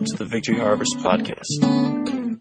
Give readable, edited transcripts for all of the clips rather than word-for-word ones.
to the Victory Harvest podcast.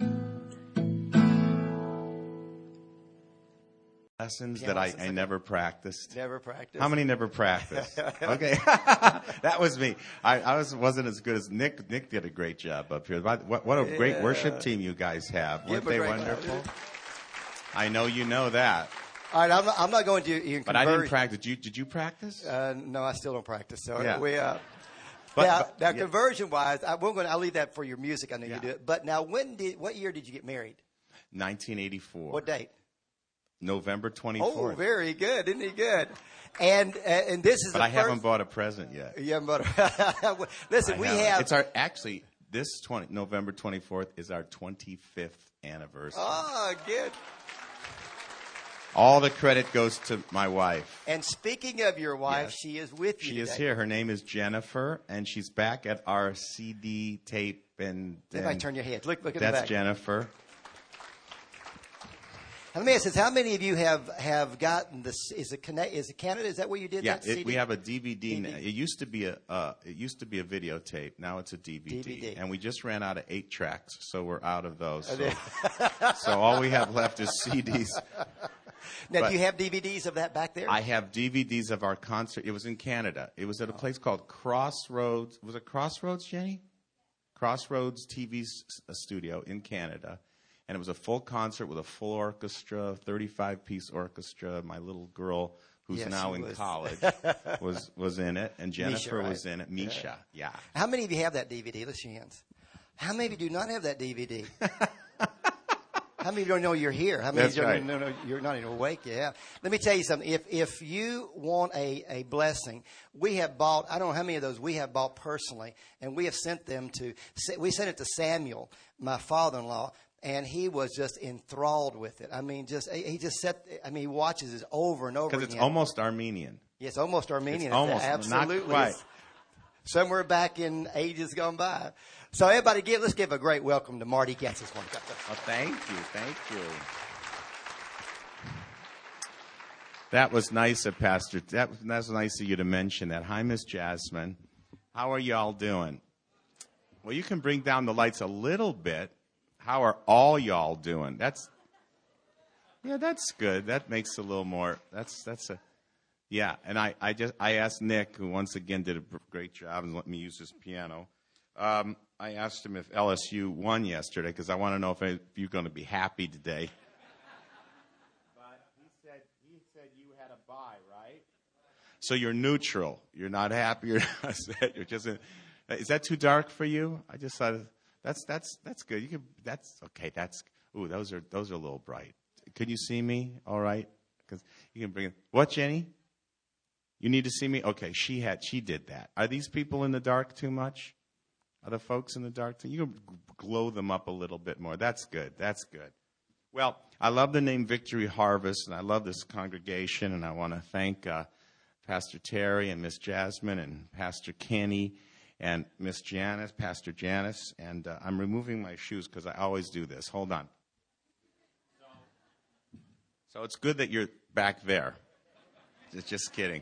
Lessons that I never practiced. Never practiced. How many never practiced? Okay, that was me. I wasn't as good as Nick. Nick did a great job up here. What a great worship team you guys have. Weren't they wonderful? I know you know that. All right, I'm not going to even. But I didn't practice. Did you practice? No, I still don't practice. So yeah. Now, conversion-wise, I'll leave that for your music. I know you do it. But now, what year did you get married? 1984. What date? November 24th. Oh, very good. Isn't he good? And this is. But I haven't bought a present yet. You haven't bought a. Listen, we have. It's this November 24th is our 25th anniversary. Oh, good. All the credit goes to my wife. And speaking of your wife, yes. she is with you. She is here. Her name is Jennifer, and she's back at our CD tape. And everybody, turn your head. Look at the back. That's Jennifer. Let me ask this: how many of you have gotten this? Is it Canada? Is that where you did that CD? We have a DVD. Now. It used to be a videotape. Now it's a DVD. And we just ran out of 8 tracks, so we're out of those. So all we have left is CDs. Now, do you have DVDs of that back there? I have DVDs of our concert. It was in Canada. It was at a place called Crossroads. Was it Crossroads, Jenny? Crossroads TV studio in Canada. And it was a full concert with a full orchestra, 35-piece orchestra. My little girl, who's now in college, was in it. And Jennifer was in it. Misha, yeah. How many of you have that DVD? Let's see your hands. How many of you do not have that DVD? How many of you don't know you're here? How many of you don't know you're not even awake? Yeah. Let me tell you something. If you want a blessing, we have bought, I don't know how many of those we have bought personally, and we have sent we sent it to Samuel, my father-in-law, and he was just enthralled with it. I mean, he watches it over and over again. Because it's almost Armenian. Yes, almost Armenian. It's almost, absolutely. Not quite. Somewhere back in ages gone by. So everybody, let's give a great welcome to Marty Getz. Oh, thank you. That was nice of Pastor. That was nice of you to mention that. Hi, Miss Jasmine. How are y'all doing? Well, you can bring down the lights a little bit. How are all y'all doing? That's good. That makes a little more. And I asked Nick, who once again did a great job and let me use his piano. I asked him if LSU won yesterday because I want to know if you're going to be happy today. But he said you had a bye, right? So you're neutral. You're not happy. You're not sad. You're just. Is that too dark for you? I just thought that's good. You can. That's okay. Those are a little bright. Can you see me? All right. Because you can bring it. What, Jenny? You need to see me? Okay, she did that. Are these people in the dark too much? Are the folks in the dark too? You can glow them up a little bit more. That's good. Well, I love the name Victory Harvest, and I love this congregation, and I want to thank Pastor Terry and Miss Jasmine and Pastor Kenny and Miss Janice, Pastor Janice, and I'm removing my shoes because I always do this. Hold on. So it's good that you're back there. Just kidding.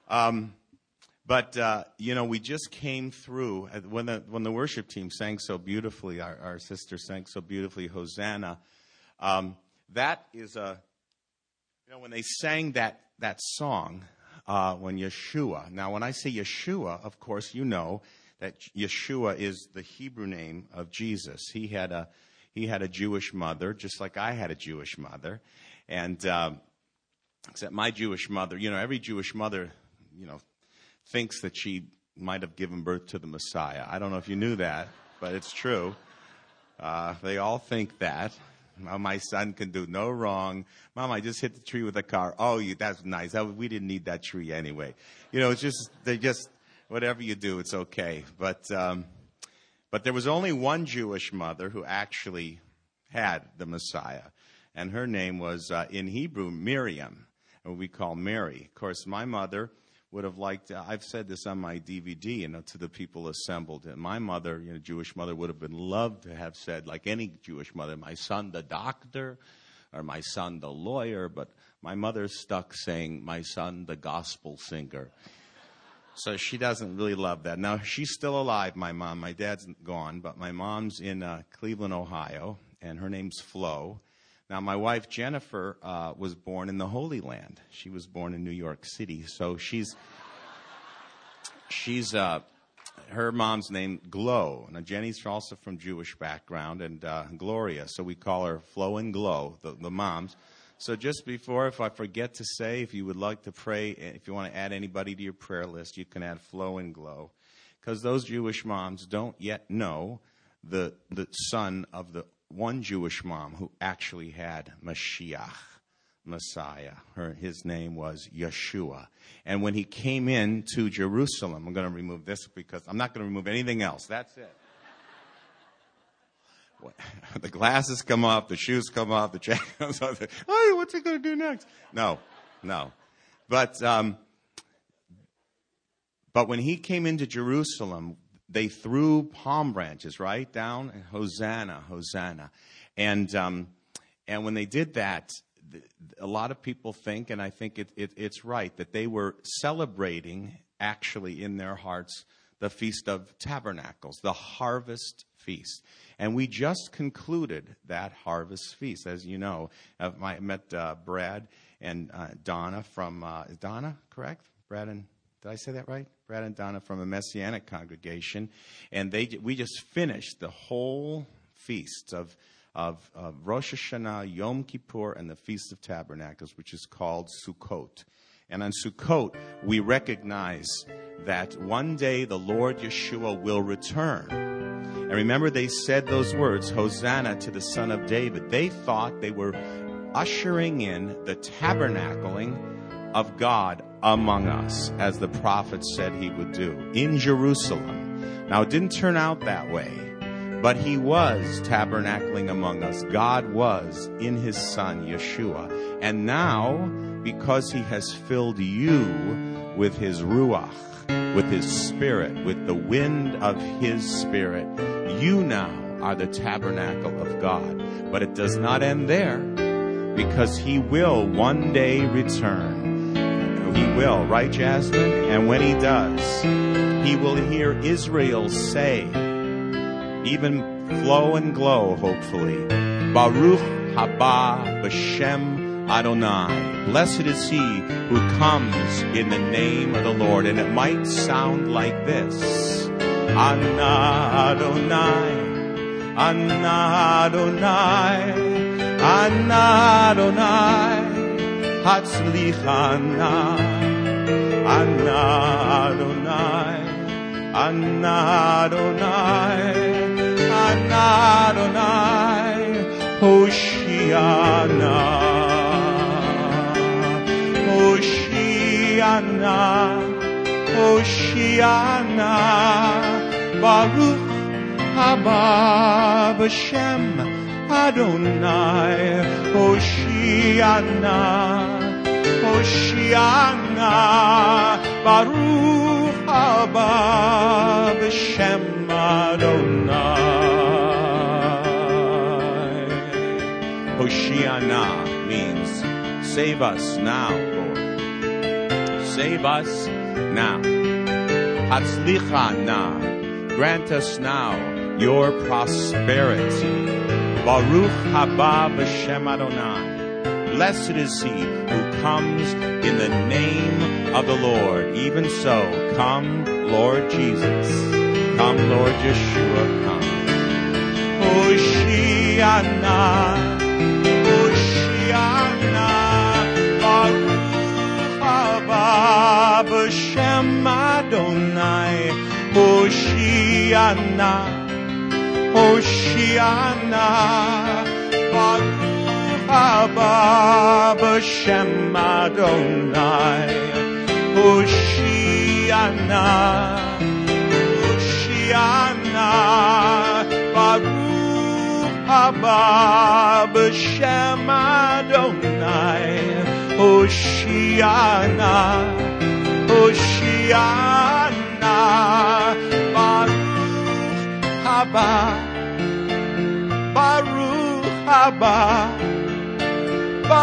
But we just came through when the worship team sang so beautifully. Our sister sang so beautifully, Hosanna. That is when they sang that song, when Yeshua. Now, when I say Yeshua, of course, you know that Yeshua is the Hebrew name of Jesus. He had a Jewish mother, just like I had a Jewish mother, and except my Jewish mother. Every Jewish mother, thinks that she might have given birth to the Messiah. I don't know if you knew that, but it's true. They all think that. My son can do no wrong. Mom, I just hit the tree with a car. Oh, that's nice. We didn't need that tree anyway. It's whatever you do, it's okay. But there was only one Jewish mother who actually had the Messiah, and her name was, in Hebrew, Miriam, and we call Mary. Of course, my mother would have liked, I've said this on my DVD, to the people assembled. And my mother, Jewish mother, would have been loved to have said, like any Jewish mother, my son the doctor, or my son the lawyer. But my mother stuck saying, my son the gospel singer. So she doesn't really love that. Now, she's still alive, my mom. My dad's gone, but my mom's in Cleveland, Ohio, and her name's Flo. Now, my wife, Jennifer, was born in the Holy Land. She was born in New York City. So she's her mom's name, Glow. Now, Jenny's also from Jewish background, and Gloria. So we call her Flo and Glow, the moms. So just before, if I forget to say, if you would like to pray, if you want to add anybody to your prayer list, you can add Flo and Glow. Because those Jewish moms don't yet know the son of the one Jewish mom who actually had Mashiach, Messiah. His name was Yeshua. And when he came into Jerusalem, I'm going to remove this because I'm not going to remove anything else. That's it. The glasses come off, the shoes come off, the jacket comes off. Oh, what's he going to do next? No. But when he came into Jerusalem, they threw palm branches right down, and Hosanna, Hosanna. And when they did that, a lot of people think, and I think it's right, that they were celebrating actually in their hearts the Feast of Tabernacles, the harvest feast. And we just concluded that harvest feast. As you know, I met Brad and Donna from, is Donna correct? Brad and, did I say that right? Brad and Donna from a Messianic congregation. And we just finished the whole feast of Rosh Hashanah, Yom Kippur, and the Feast of Tabernacles, which is called Sukkot. And on Sukkot, we recognize that one day the Lord Yeshua will return. And remember, they said those words, Hosanna to the Son of David. They thought they were ushering in the tabernacling of God among us, as the prophet said he would do, in Jerusalem. Now, it didn't turn out that way, but he was tabernacling among us. God was in his Son, Yeshua. And now, because he has filled you with his Ruach, with his Spirit, with the wind of his Spirit, you now are the tabernacle of God. But it does not end there, because he will one day return. He will, right, Jasmine? And when he does, he will hear Israel say, even Flo and Glow, hopefully, Baruch haba b'shem Adonai. Blessed is he who comes in the name of the Lord. And it might sound like this. Anna Adonai, Anna Adonai, Anna Adonai, Hatzlichana, Anna Adonai, Anna Adonai, Anna Adonai, Hoshiana, Hoshiana, Hoshiana, Baruch haba b'shem Adonai, Hoshiana, Hoshiana, Baruch haba b'shem Adonai. Hoshiana means save us now, Lord. Save us now. Hatzlichana, grant us now your prosperity. Baruch haba b'shem Adonai. Blessed is he who comes in the name of the Lord. Even so, come, Lord Jesus. Come, Lord Yeshua, come. Hoshiana, Hoshiana, Baruch haba b'shem Adonai. Hoshiana, Hoshiana, Baruch haba b'shem Adonai. Hoshiana, Hoshiana, Baruch haba b'shem Adonai. Hoshiana, Hoshiana, Baruch haba, Baruch haba,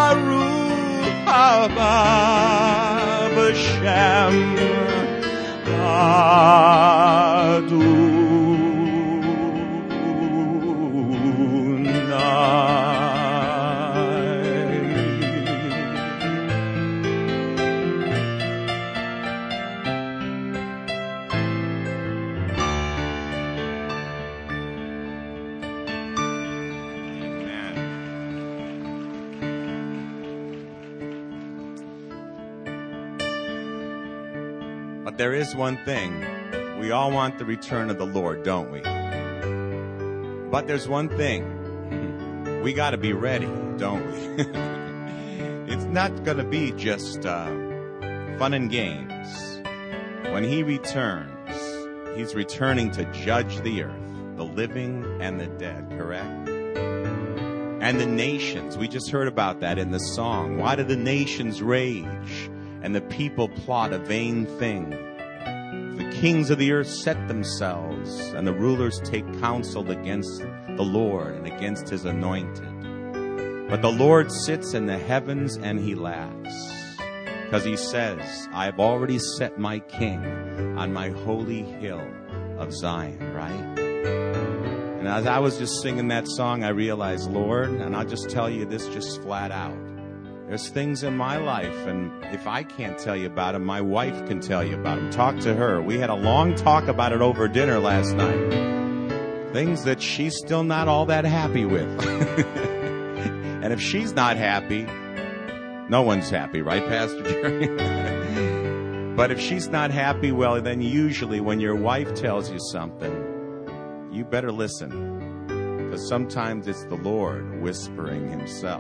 Baruch haba b'shem But there is one thing. We all want the return of the Lord, don't we? But there's one thing. We got to be ready, don't we? It's not going to be just fun and games. When he returns, he's returning to judge the earth, the living and the dead, correct? And the nations. We just heard about that in the song. Why do the nations rage and the people plot a vain thing? The kings of the earth set themselves, and the rulers take counsel against the Lord and against his anointed. But the Lord sits in the heavens and he laughs, because he says, I've already set my king on my holy hill of Zion, right? And as I was just singing that song, I realized, Lord, and I'll just tell you this just flat out. There's things in my life, and if I can't tell you about them, my wife can tell you about them. Talk to her. We had a long talk about it over dinner last night. Things that she's still not all that happy with. And if she's not happy, no one's happy, right, Pastor Jerry? But if she's not happy, well, then usually when your wife tells you something, you better listen. Because sometimes it's the Lord whispering himself.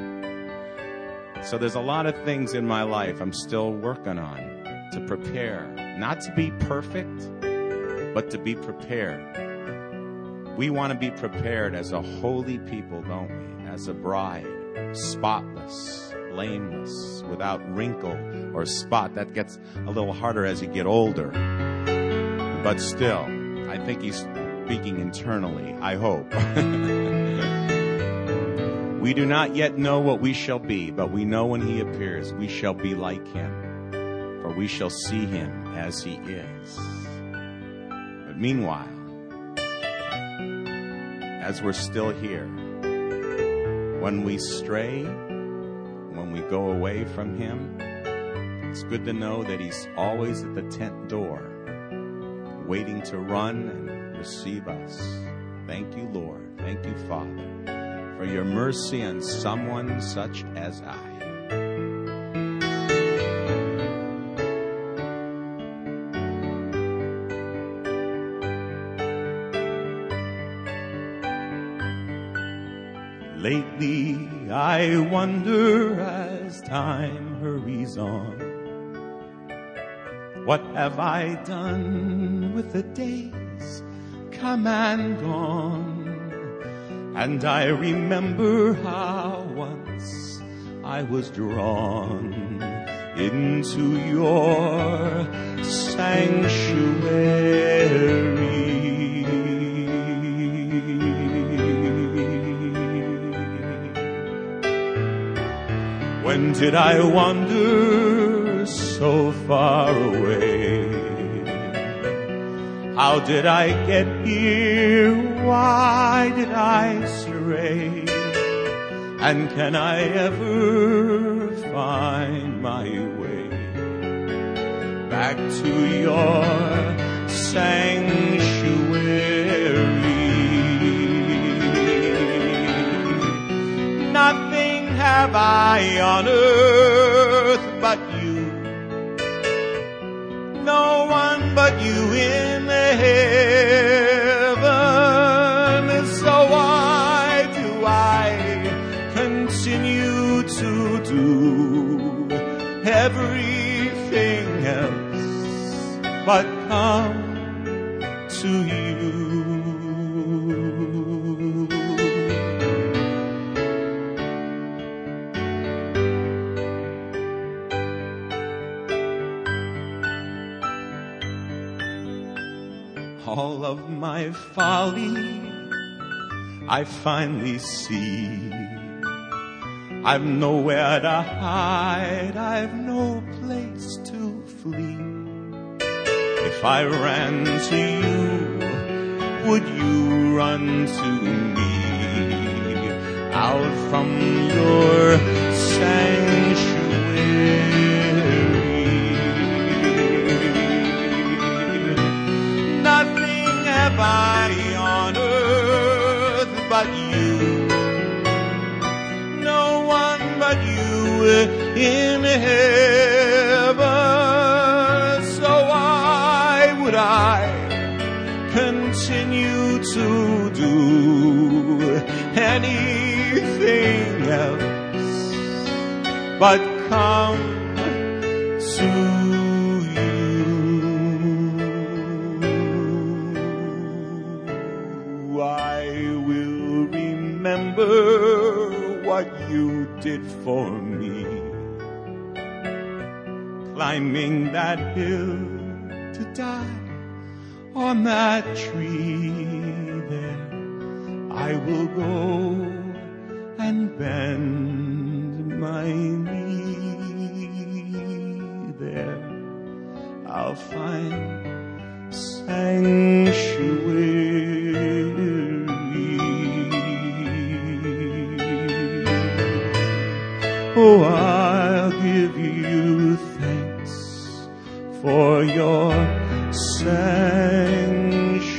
So there's a lot of things in my life I'm still working on to prepare. Not to be perfect, but to be prepared. We want to be prepared as a holy people, don't we? As a bride, spotless, blameless, without wrinkle or spot. That gets a little harder as you get older. But still, I think he's speaking internally, I hope. We do not yet know what we shall be, but we know when he appears, we shall be like him, for we shall see him as he is. But meanwhile, as we're still here, when we stray, when we go away from him, it's good to know that he's always at the tent door, waiting to run and receive us. Thank you, Lord. Thank you, Father, for your mercy on someone such as I. Lately, I wonder as time hurries on, what have I done with the days come and gone? And I remember how once I was drawn into your sanctuary. When did I wander so far away? How did I get here? Why did I stray? And can I ever find my way back to your sanctuary? Nothing have I on earth but you. No one but you in the heavens. So why do I continue to do everything else but come to you? All of my folly I finally see. I've nowhere to hide, I've no place to flee. If If I ran to you, would you run to me out from your sanctuary? Nothing have I on earth but you, no one but you in heaven. So why would I continue to do anything else but come to you? I will remember what you did for me, climbing that hill to die on that tree there. I will go and bend my knee there. I'll find sanctuary. Oh, I'll give you thanks for your sanctuary.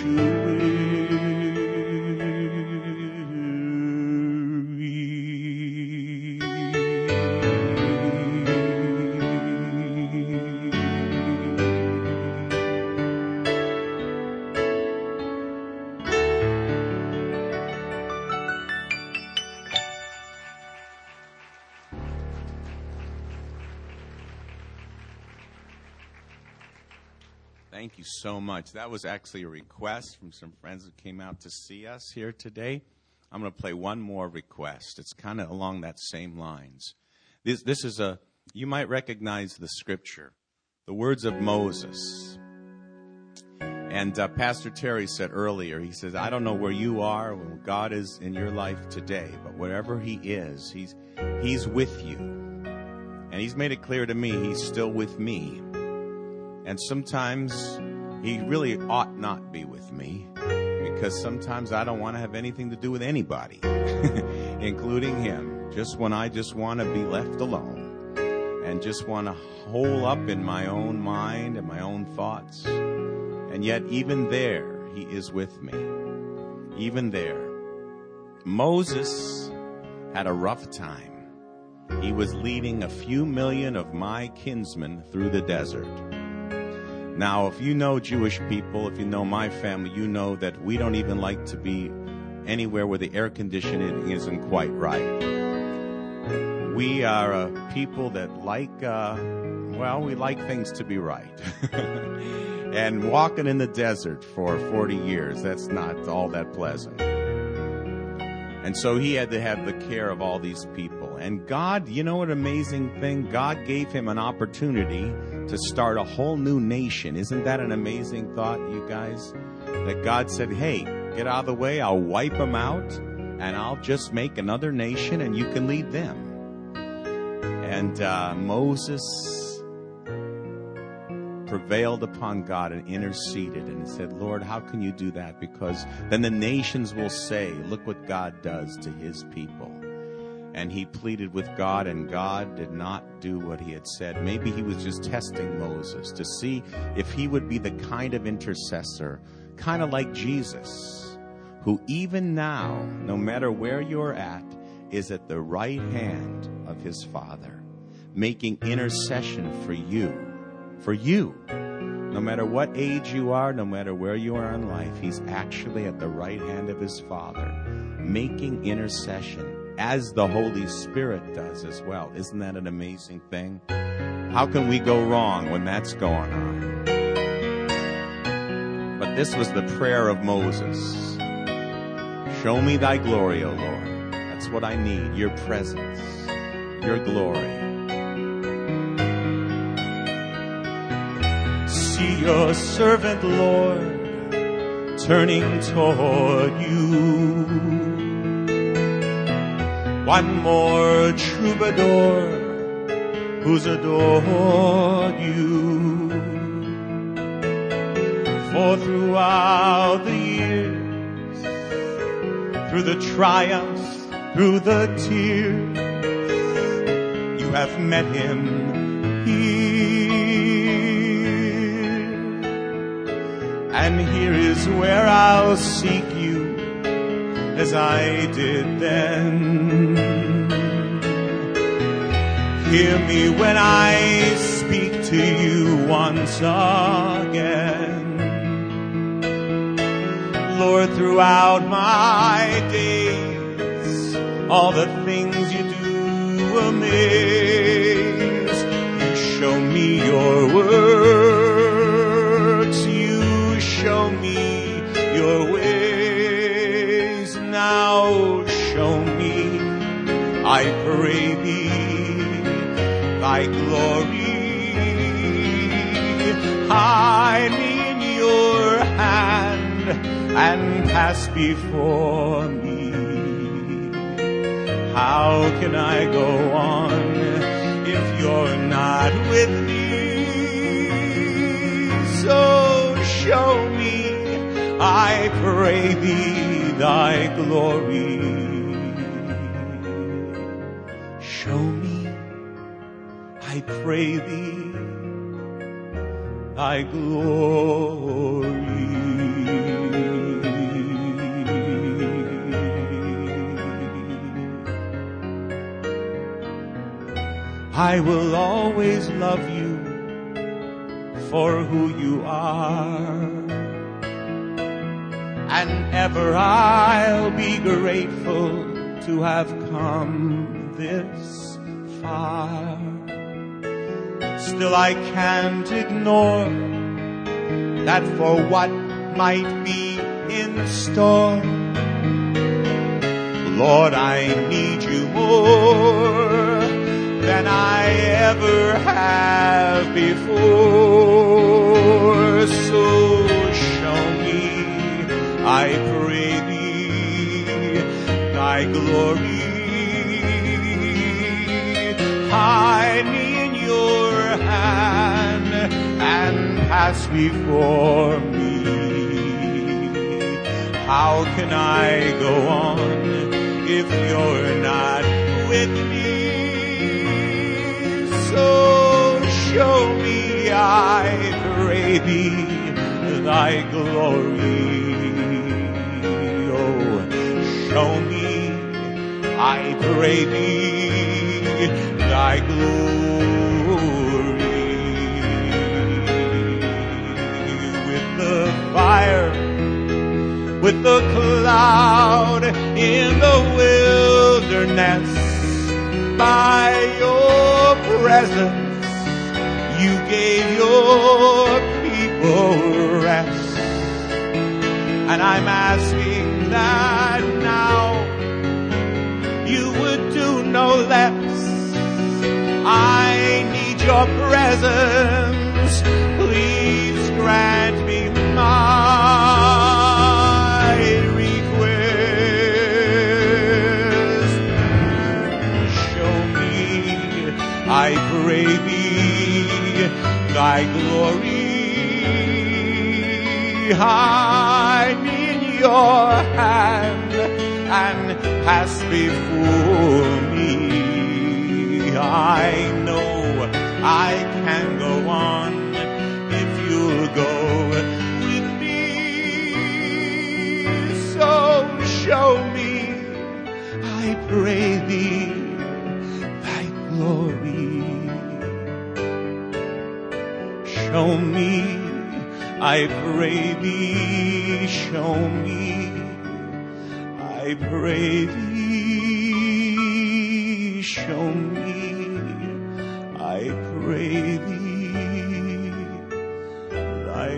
Thank you so much. That was actually a request from some friends that came out to see us here today. I'm going to play one more request. It's kind of along that same lines. This is you might recognize the scripture, the words of Moses. And Pastor Terry said earlier, he says, I don't know where you are, where God is in your life today, but wherever he is, he's with you. And he's made it clear to me he's still with me. And sometimes he really ought not be with me, because sometimes I don't want to have anything to do with anybody, including him. Just when I just want to be left alone and just want to hole up in my own mind and my own thoughts. And yet even there, he is with me. Even there. Moses had a rough time. He was leading a few million of my kinsmen through the desert. Now, if you know Jewish people, if you know my family, you know that we don't even like to be anywhere where the air conditioning isn't quite right. We are a people that like, we like things to be right. And walking in the desert for 40 years, that's not all that pleasant. And so he had to have the care of all these people. And God, you know what amazing thing? God gave him an opportunity to start a whole new nation. Isn't that an amazing thought, you guys? That God said, hey, get out of the way, I'll wipe them out, and I'll just make another nation, and you can lead them. And Moses prevailed upon God and interceded and said, Lord, how can you do that? Because then the nations will say, look what God does to his people. And he pleaded with God, and God did not do what he had said. Maybe he was just testing Moses to see if he would be the kind of intercessor, kind of like Jesus, who even now, no matter where you're at, is at the right hand of his Father, making intercession for you. For you. No matter what age you are, no matter where you are in life, he's actually at the right hand of his Father, making intercession, as the Holy Spirit does as well. Isn't that an amazing thing? How can we go wrong when that's going on? But this was the prayer of Moses. Show me thy glory, O Lord. That's what I need, your presence, your glory. See your servant, Lord, turning toward you. One more troubadour who's adored you. For throughout the years, through the triumphs, through the tears, you have met him here. And here is where I'll seek you as I did then. Hear me when I speak to you once again. Lord, throughout my days, all the things you do amaze. You show me your works, you show me your ways. Now show me, I pray thee, thy glory. Hide me in your hand and pass before me. How can I go on if you're not with me? So show me, I pray thee, thy glory. Show me, I pray thee, thy glory. I will always love you for who you are, and ever I'll be grateful to have come this far. Still I can't ignore that for what might be in store, Lord, I need you more than I ever have before. So show me, I pray thee, thy glory. Hide me in your hand and pass before me. How can I go on if you're not with me? So show me, I pray thee, thy glory. Oh, show me, I pray thee, thy glory. With the fire, with the cloud in the wilderness, by your presence, you gave your people rest. And I'm asking that now you would do no less. I need your presence. Please grant me my request. Show me, I pray thee, thy glory. Hide me in your hand and pass before me. I know I can go on if you'll go with me. So show me, I pray thee, thy glory. Show me, I pray thee, show me, I pray thee, show me, I pray thee, thy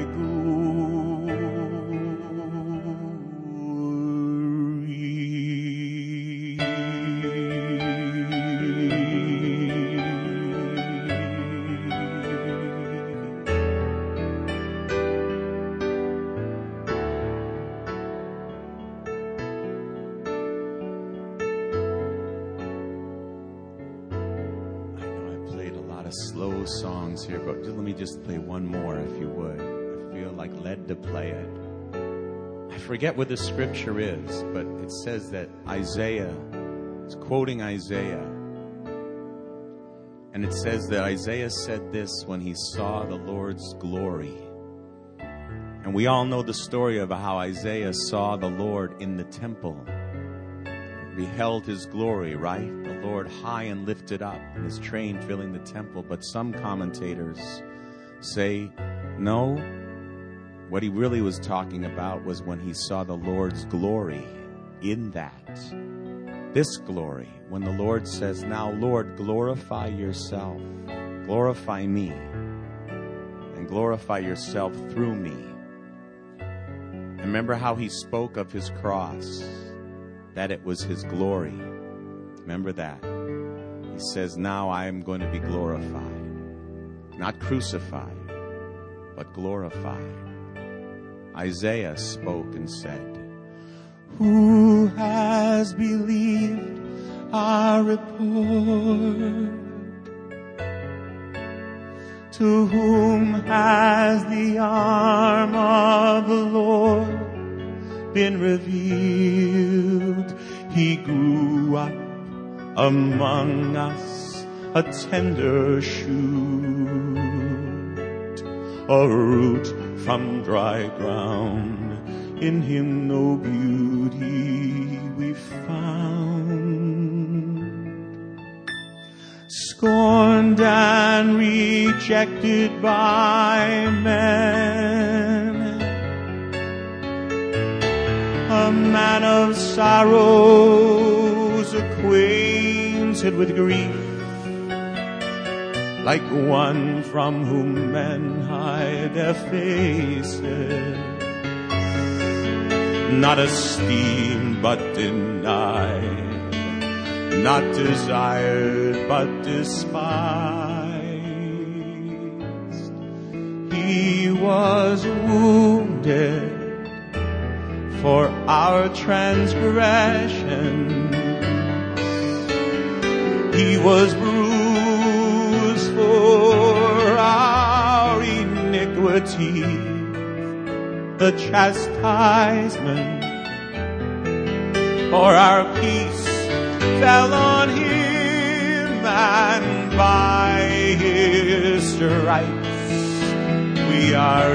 slow songs here, but let me just play one more if you would. I feel like led to play it. I forget what the scripture is, but it says that Isaiah, it's quoting Isaiah, and it says that Isaiah said this when he saw the Lord's glory. And we all know the story of how Isaiah saw the Lord in the temple, beheld his glory, right? The Lord high and lifted up, and his train filling the temple. But some commentators say, no, what he really was talking about was when he saw the Lord's glory in that. This glory, when the Lord says, now, Lord, glorify yourself, glorify me, and glorify yourself through me. Remember how he spoke of his cross, that it was his glory. Remember that. He says, now I am going to be glorified. Not crucified, but glorified. Isaiah spoke and said, who has believed our report? To whom has the arm of the Lord been revealed? He grew up among us a tender shoot, a root from dry ground. In him no beauty we found. Scorned and rejected by men, a man of sorrows, acquainted with grief, like one from whom men hide their faces, not esteemed but denied, not desired but despised. He was wounded for our transgressions, he was bruised for our iniquity. The chastisement for our peace fell on him, and by his stripes we are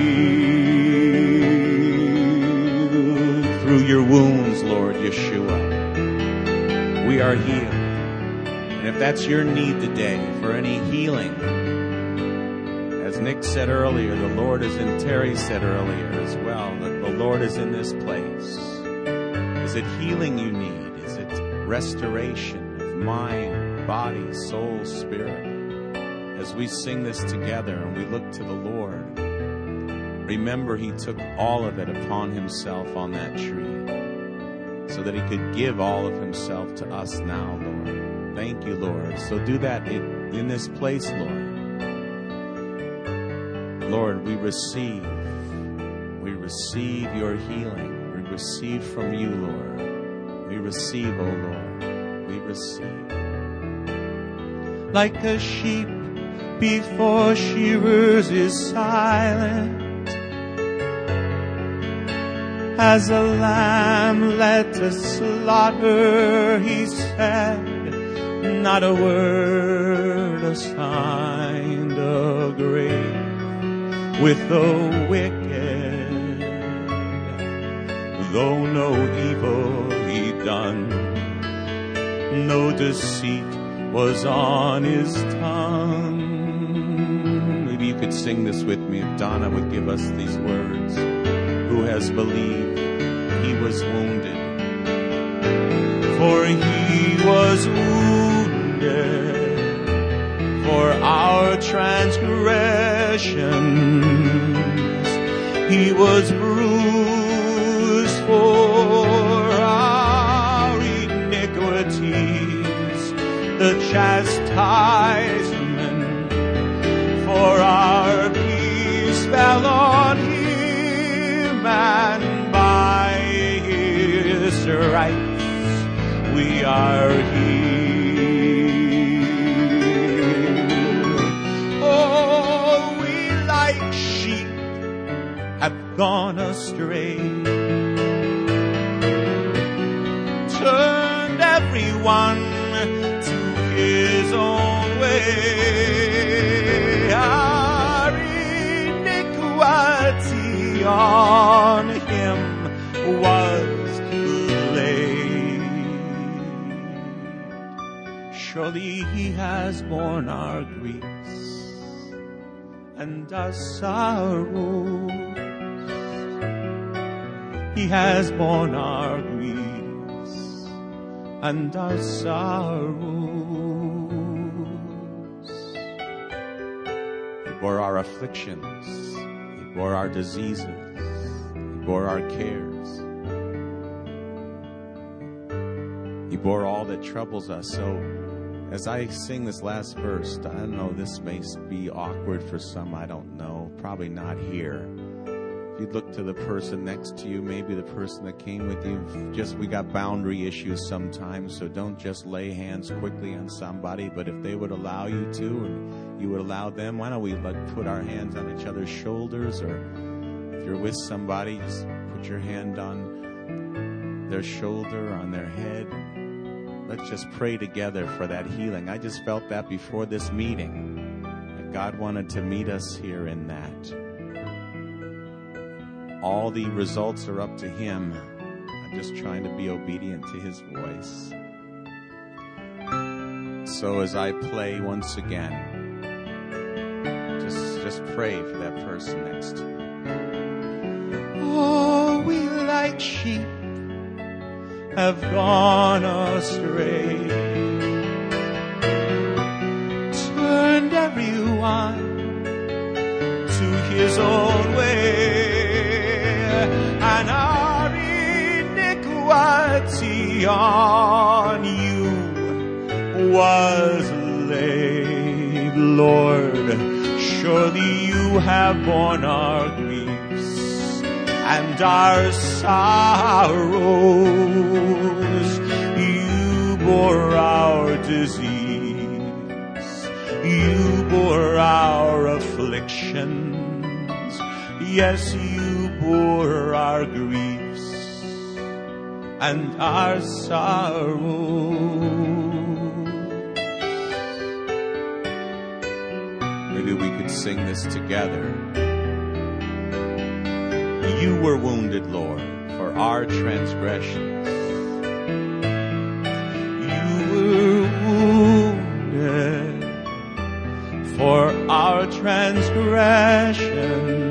healed. Through your wounds, Lord Yeshua, we are healed. And if that's your need today for any healing, as Nick said earlier, the Lord is in, Terry said earlier as well, that the Lord is in this place. Is it healing you need? Is it restoration of mind, body, soul, spirit? As we sing this together and we look to the Lord, remember he took all of it upon himself on that tree so that he could give all of himself to us now, Lord. Thank you, Lord. So do that in this place, Lord. Lord, we receive your healing. We receive from you, Lord. We receive, oh Lord, we receive. Like a sheep before shearers is silent, as a lamb led to slaughter, he said, not a word, a sign, a grave. With the wicked, though no evil he done, no deceit was on his tongue. Maybe you could sing this with me if Donna would give us these words. Who has believed he was wounded? For he was wounded for our transgressions, he was bruised for our iniquities. The chastisement for our peace fell on him, and by his stripes we are healed. gone astray, turned everyone to his own way. Our iniquity on him was laid. Surely he has borne our griefs and our sorrows. He has borne our griefs and our sorrows. He bore our afflictions. He bore our diseases. He bore our cares. He bore all that troubles us. So as I sing this last verse, I don't know, this may be awkward for some, I don't know, probably not here. If you look to the person next to you, maybe the person that came with you, we got boundary issues sometimes, so don't just lay hands quickly on somebody, but if they would allow you to, and you would allow them, why don't we put our hands on each other's shoulders, or if you're with somebody, just put your hand on their shoulder, on their head. Let's just pray together for that healing. I just felt that before this meeting, that God wanted to meet us here in that. All the results are up to Him. I'm just trying to be obedient to His voice. So as I play once again, just pray for that person next to you. Oh, we like sheep have gone astray, turned everyone to his own way, and our iniquity on you was laid. Lord, surely you have borne our griefs and our sorrows. You bore our disease. You bore our afflictions. Yes, you bore our griefs and our sorrows. Maybe we could sing this together. You were wounded, Lord, for our transgressions. You were wounded for our transgressions.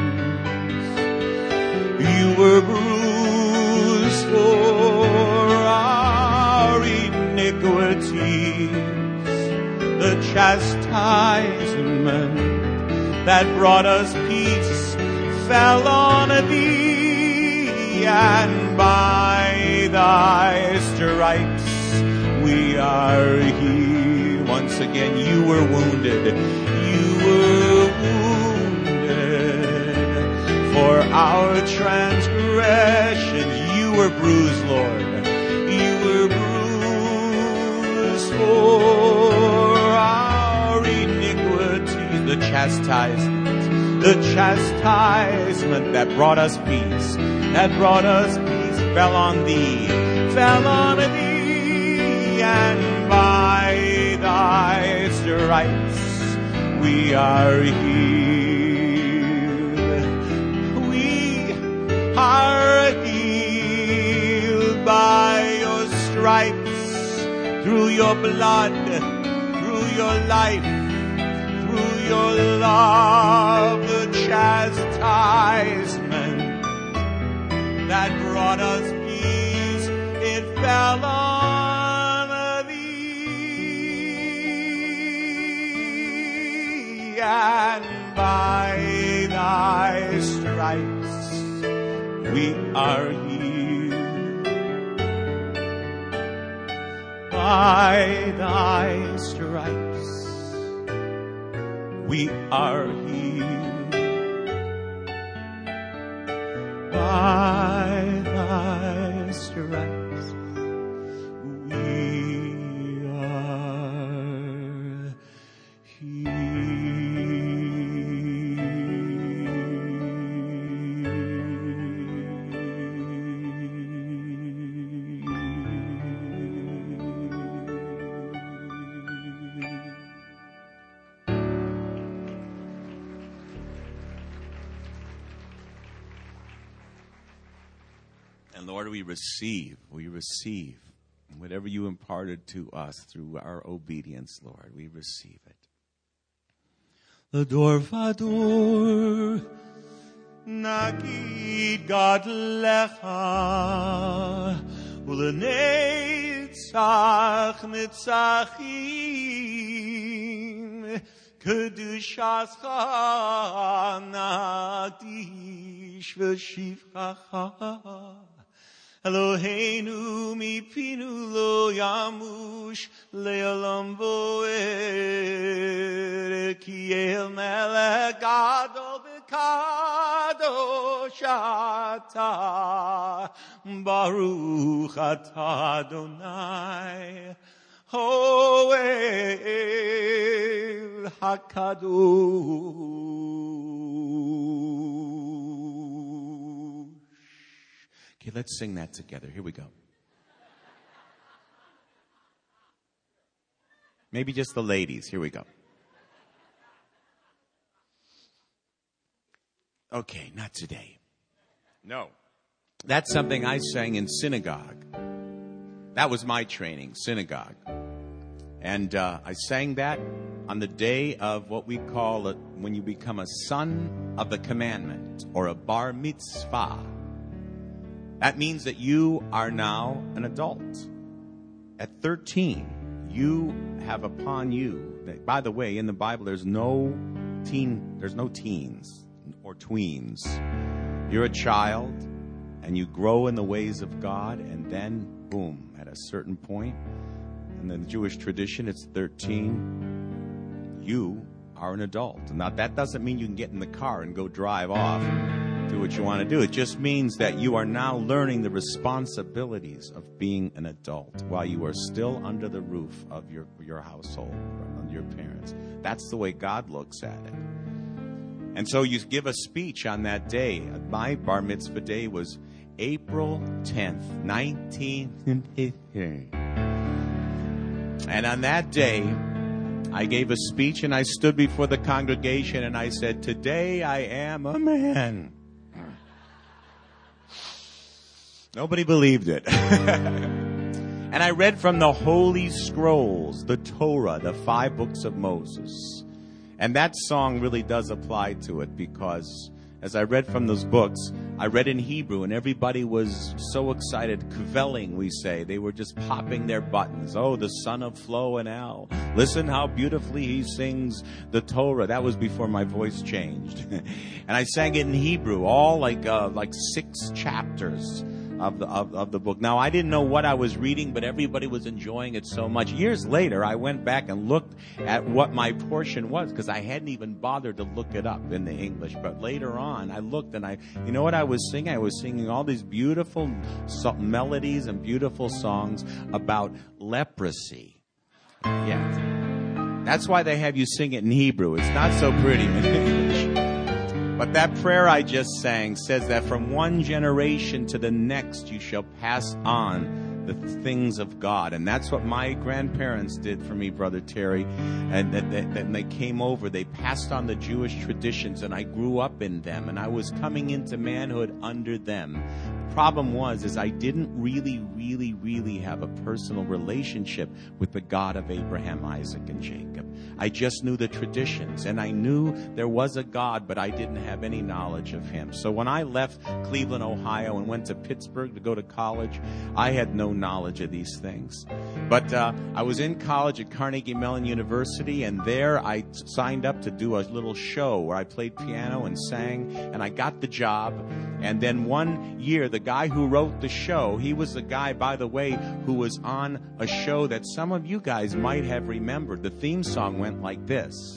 You were bruised for our iniquities. The chastisement that brought us peace fell on thee, and by thy stripes we are healed. Once again, you were wounded. You were wounded for our transgressions. You were bruised, Lord. You were bruised for our iniquities. The chastisement that brought us peace, fell on thee, and by thy stripes we are healed. We are healed by your stripes, through your blood, through your life, through your love. The chastisement that brought us peace, it fell on thee, and by thy stripes we are healed. By thy stripes we are healed. By thy stripes we are healed. And Lord, we receive. Whatever you imparted to us through our obedience, Lord, we receive it. L'dor vador, nagid God lecha, u'lenetzach netzachim, kedushascha nagdish v'shivchacha. Eloheinu mipinu lo yamush le'olam vo'er ki el melech gadol v'kadosh ata baruch ata Adonai ho'el hakadosh. Okay, let's sing that together. Here we go. Maybe just the ladies. Here we go. Okay, not today. No. That's something I sang in synagogue. That was my training, synagogue. And I sang that on the day of what we call it when you become a son of the commandment or a bar mitzvah. That means that you are now an adult. At 13, you have upon you, that, by the way, in the Bible, there's no teens or tweens. You're a child, and you grow in the ways of God, and then, boom, at a certain point, in the Jewish tradition, it's 13, you are an adult. Now, that doesn't mean you can get in the car and go drive off and do what you want to do. It just means that you are now learning the responsibilities of being an adult while you are still under the roof of your household, or your parents. That's the way God looks at it. And so you give a speech on that day. My bar mitzvah day was April 10th, 1950. And on that day, I gave a speech and I stood before the congregation and I said, "Today I am a man." Nobody believed it. And I read from the Holy Scrolls, the Torah, the 5 books of Moses. And that song really does apply to it because as I read from those books, I read in Hebrew and everybody was so excited, kvelling, we say. They were just popping their buttons. Oh, the son of Flo and Al. Listen how beautifully he sings the Torah. That was before my voice changed. And I sang it in Hebrew, all like 6 chapters of the book. Now, I didn't know what I was reading, but everybody was enjoying it so much. Years later, I went back and looked at what my portion was because I hadn't even bothered to look it up in the English. But later on, I looked and you know what I was singing? I was singing all these beautiful melodies and beautiful songs about leprosy. Yeah. That's why they have you sing it in Hebrew. It's not so pretty in English. But that prayer I just sang says that from one generation to the next you shall pass on the things of God. And that's what my grandparents did for me, Brother Terry. And that they came over, they passed on the Jewish traditions, and I grew up in them. And I was coming into manhood under them. The problem was I didn't really have a personal relationship with the God of Abraham, Isaac, and Jacob. I just knew the traditions, and I knew there was a God, but I didn't have any knowledge of him. So when I left Cleveland, Ohio, and went to Pittsburgh to go to college, I had no knowledge of these things. But I was in college at Carnegie Mellon University, and there I signed up to do a little show where I played piano and sang, and I got the job. And then one year, the guy who wrote the show, he was the guy, by the way, who was on a show that some of you guys might have remembered. The theme song went like this.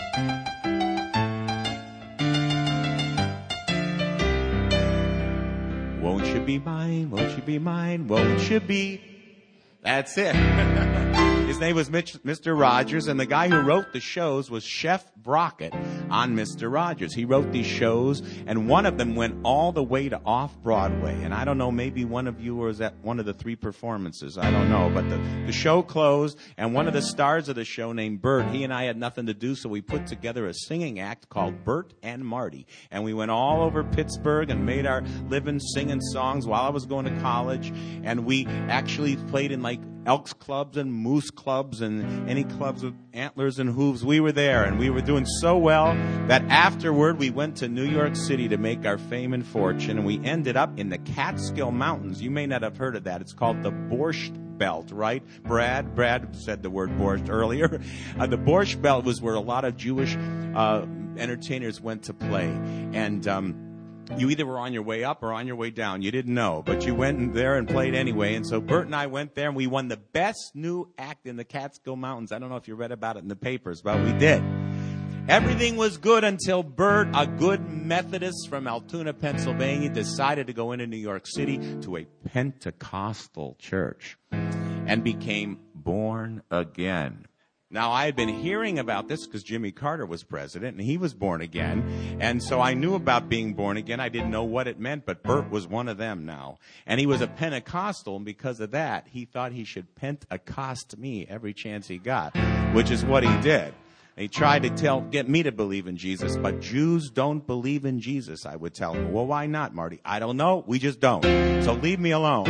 Won't you be mine? Won't you be mine? Won't you be? That's it. Isn't His name was Mr. Rogers, and the guy who wrote the shows was Chef Brockett on Mr. Rogers. He wrote these shows, and one of them went all the way to off-Broadway. And I don't know, maybe one of you was at one of the 3 performances. I don't know. But the show closed, and one of the stars of the show named Bert, he and I had nothing to do, so we put together a singing act called Bert and Marty. And we went all over Pittsburgh and made our living singing songs while I was going to college. And we actually played in like Elks clubs and Moose clubs and any clubs with antlers and hooves. We were there, and we were doing so well that afterward we went to New York City to make our fame and fortune, and we ended up in the Catskill Mountains. You may not have heard of that. It's called the Borscht Belt, right? Brad said the word borscht earlier. The Borscht Belt was where a lot of Jewish entertainers went to play, and you either were on your way up or on your way down. You didn't know, but you went in there and played anyway. And so Bert and I went there, and we won the best new act in the Catskill Mountains. I don't know if you read about it in the papers, but we did. Everything was good until Bert, a good Methodist from Altoona, Pennsylvania, decided to go into New York City to a Pentecostal church and became born again. Now, I had been hearing about this because Jimmy Carter was president, and he was born again. And so I knew about being born again. I didn't know what it meant, but Bert was one of them now. And he was a Pentecostal, and because of that, he thought he should Pentecost me every chance he got, which is what he did. He tried to get me to believe in Jesus, but Jews don't believe in Jesus, I would tell him. Well, why not, Marty? I don't know. We just don't. So leave me alone.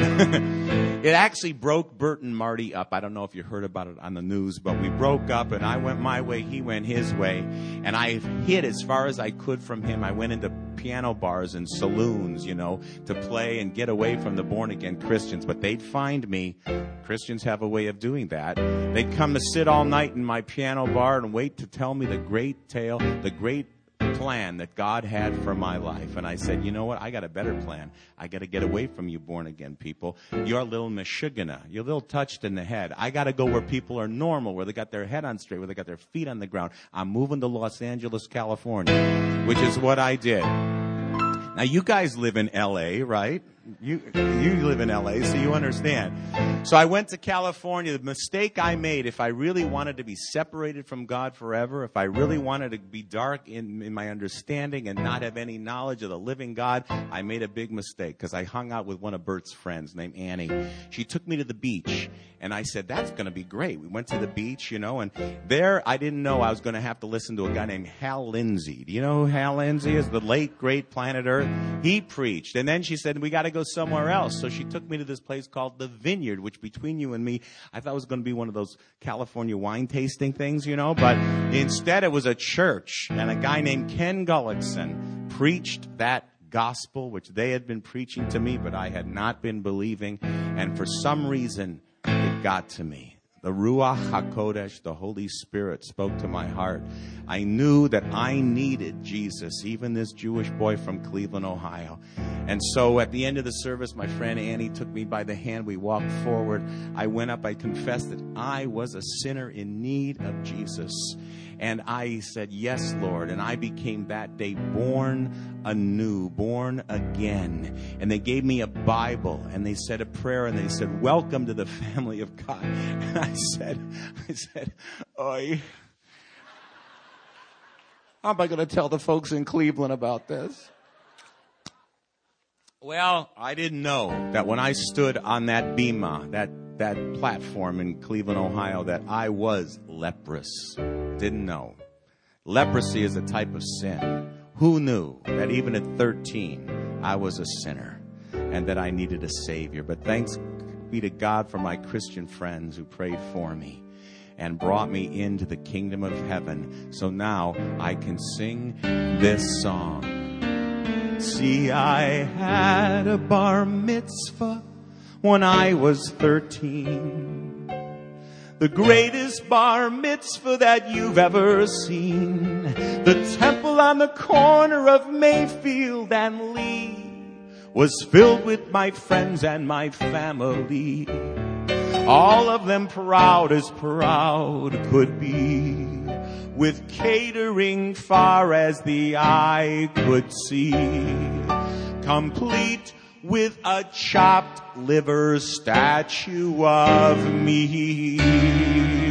It actually broke Bert and Marty up. I don't know if you heard about it on the news, but we broke up, and I went my way, he went his way, and I hid as far as I could from him. I went into piano bars and saloons, to play and get away from the born-again Christians, but they'd find me. Christians have a way of doing that. They'd come to sit all night in my piano bar and wait to tell me the great tale, the great plan that God had for my life. And I said, you know what? I got a better plan. I got to get away from you born-again people. You're a little Meshuggah. You're a little touched in the head. I got to go where people are normal, where they got their head on straight, where they got their feet on the ground. I'm moving to Los Angeles, California, which is what I did. Now, you guys live in L.A., right? You live in L.A., so you understand. So I went to California. The mistake I made, if I really wanted to be separated from God forever, if I really wanted to be dark in my understanding and not have any knowledge of the living God, I made a big mistake because I hung out with one of Bert's friends named Annie. She took me to the beach, and I said, that's going to be great. We went to the beach, and there I didn't know I was going to have to listen to a guy named Hal Lindsey. Do you know who Hal Lindsey is? The late, great Planet Earth. He preached. And then she said, we got to go somewhere else. So she took me to this place called The Vineyard, which between you and me, I thought was going to be one of those California wine tasting things, but instead it was a church, and a guy named Ken Gullickson preached that gospel, which they had been preaching to me, but I had not been believing. And for some reason, it got to me. The Ruach HaKodesh, the Holy Spirit, spoke to my heart. I knew that I needed Jesus, even this Jewish boy from Cleveland, Ohio. And so at the end of the service, my friend Annie took me by the hand. We walked forward. I went up. I confessed that I was a sinner in need of Jesus. And I said, yes, Lord. And I became that day born anew, born again. And they gave me a Bible, and they said a prayer, and they said, welcome to the family of God. And I said, oi. How am I going to tell the folks in Cleveland about this? Well, I didn't know that when I stood on that bima, that platform in Cleveland, Ohio, that I was leprous. Didn't know. Leprosy is a type of sin. Who knew that even at 13, I was a sinner and that I needed a Savior? But thanks be to God for my Christian friends who prayed for me and brought me into the kingdom of heaven. So now I can sing this song. See, I had a bar mitzvah when I was 13. The greatest bar mitzvah that you've ever seen. The temple on the corner of Mayfield and Lee was filled with my friends and my family. All of them proud as proud could be, with catering far as the eye could see, complete with a chopped liver statue of me.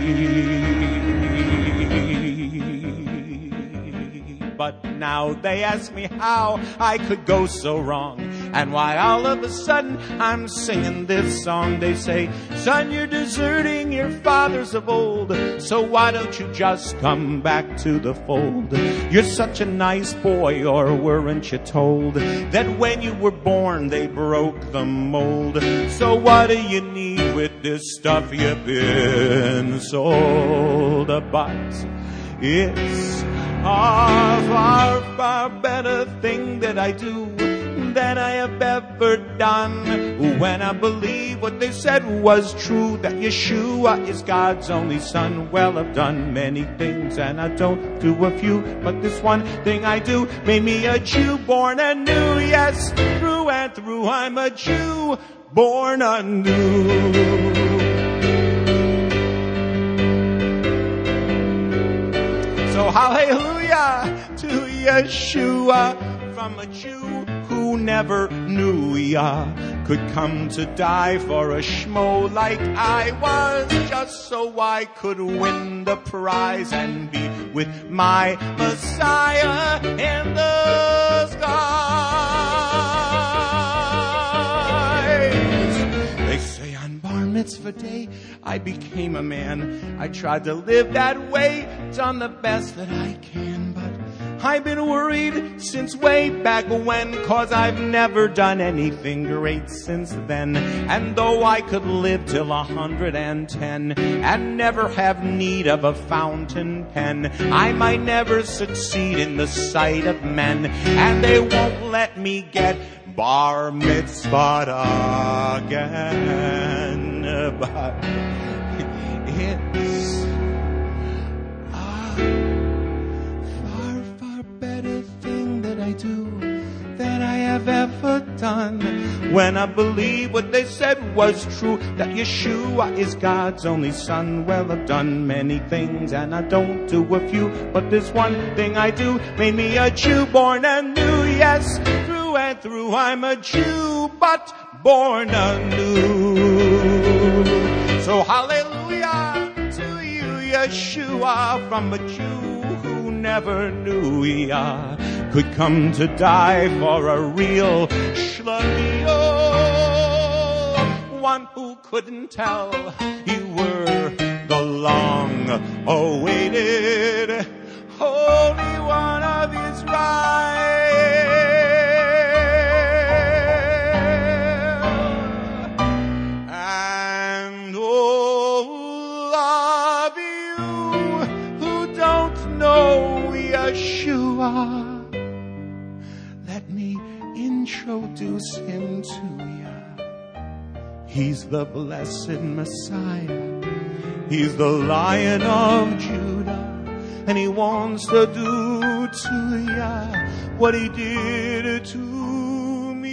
but now they ask me how I could go so wrong, and why all of a sudden I'm singing this song. They say, son, you're deserting your fathers of old, so why don't you just come back to the fold? You're such a nice boy, or weren't you told that when you were born they broke the mold? So what do you need with this stuff you've been sold? But it's a far, far better thing that I do than I have ever done. When I believe what they said was true, that Yeshua is God's only son. Well, I've done many things and I don't do a few, but this one thing I do made me a Jew born anew. Yes, through and through I'm a Jew born anew. So hallelujah to Yeshua, from a Jew who never knew ya could come to die for a schmo like I was, just so I could win the prize and be with my Messiah in the skies. They say on Bar Mitzvah Day I became a man. I tried to live that way, done the best that I can, but I've been worried since way back when, 'cause I've never done anything great since then. And though I could live till 110 and never have need of a fountain pen, I might never succeed in the sight of men, and they won't let me get bar mitzvah again. But it's better thing that I do than I have ever done. When I believe what they said was true, that Yeshua is God's only son. Well, I've done many things and I don't do a few, but this one thing I do made me a Jew born anew. Yes, through and through I'm a Jew, but born anew. So hallelujah to you, Yeshua, from a Jew never knew ya could come to die for a real schlemiel, one who couldn't tell you were the long-awaited Holy One of Israel. And all of you who don't know Yeshua, let me introduce him to ya. He's the blessed Messiah. He's the Lion of Judah, and he wants to do to ya what he did to me.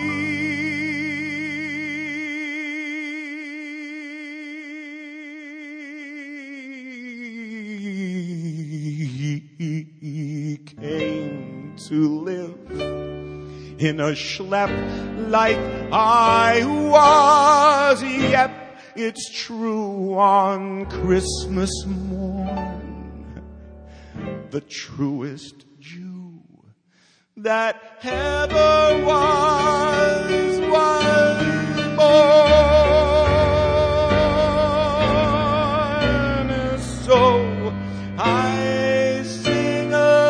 He came to live in a schlep like I was. Yep, it's true, on Christmas morn, the truest Jew that ever was born. So I sing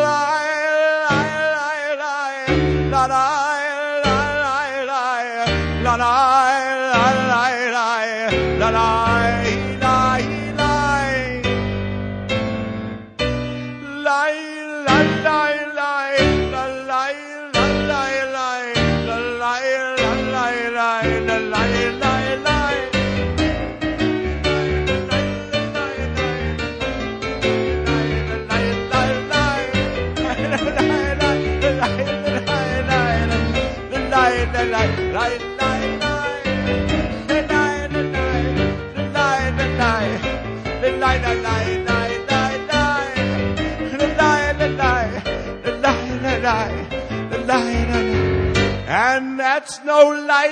and that's no lie,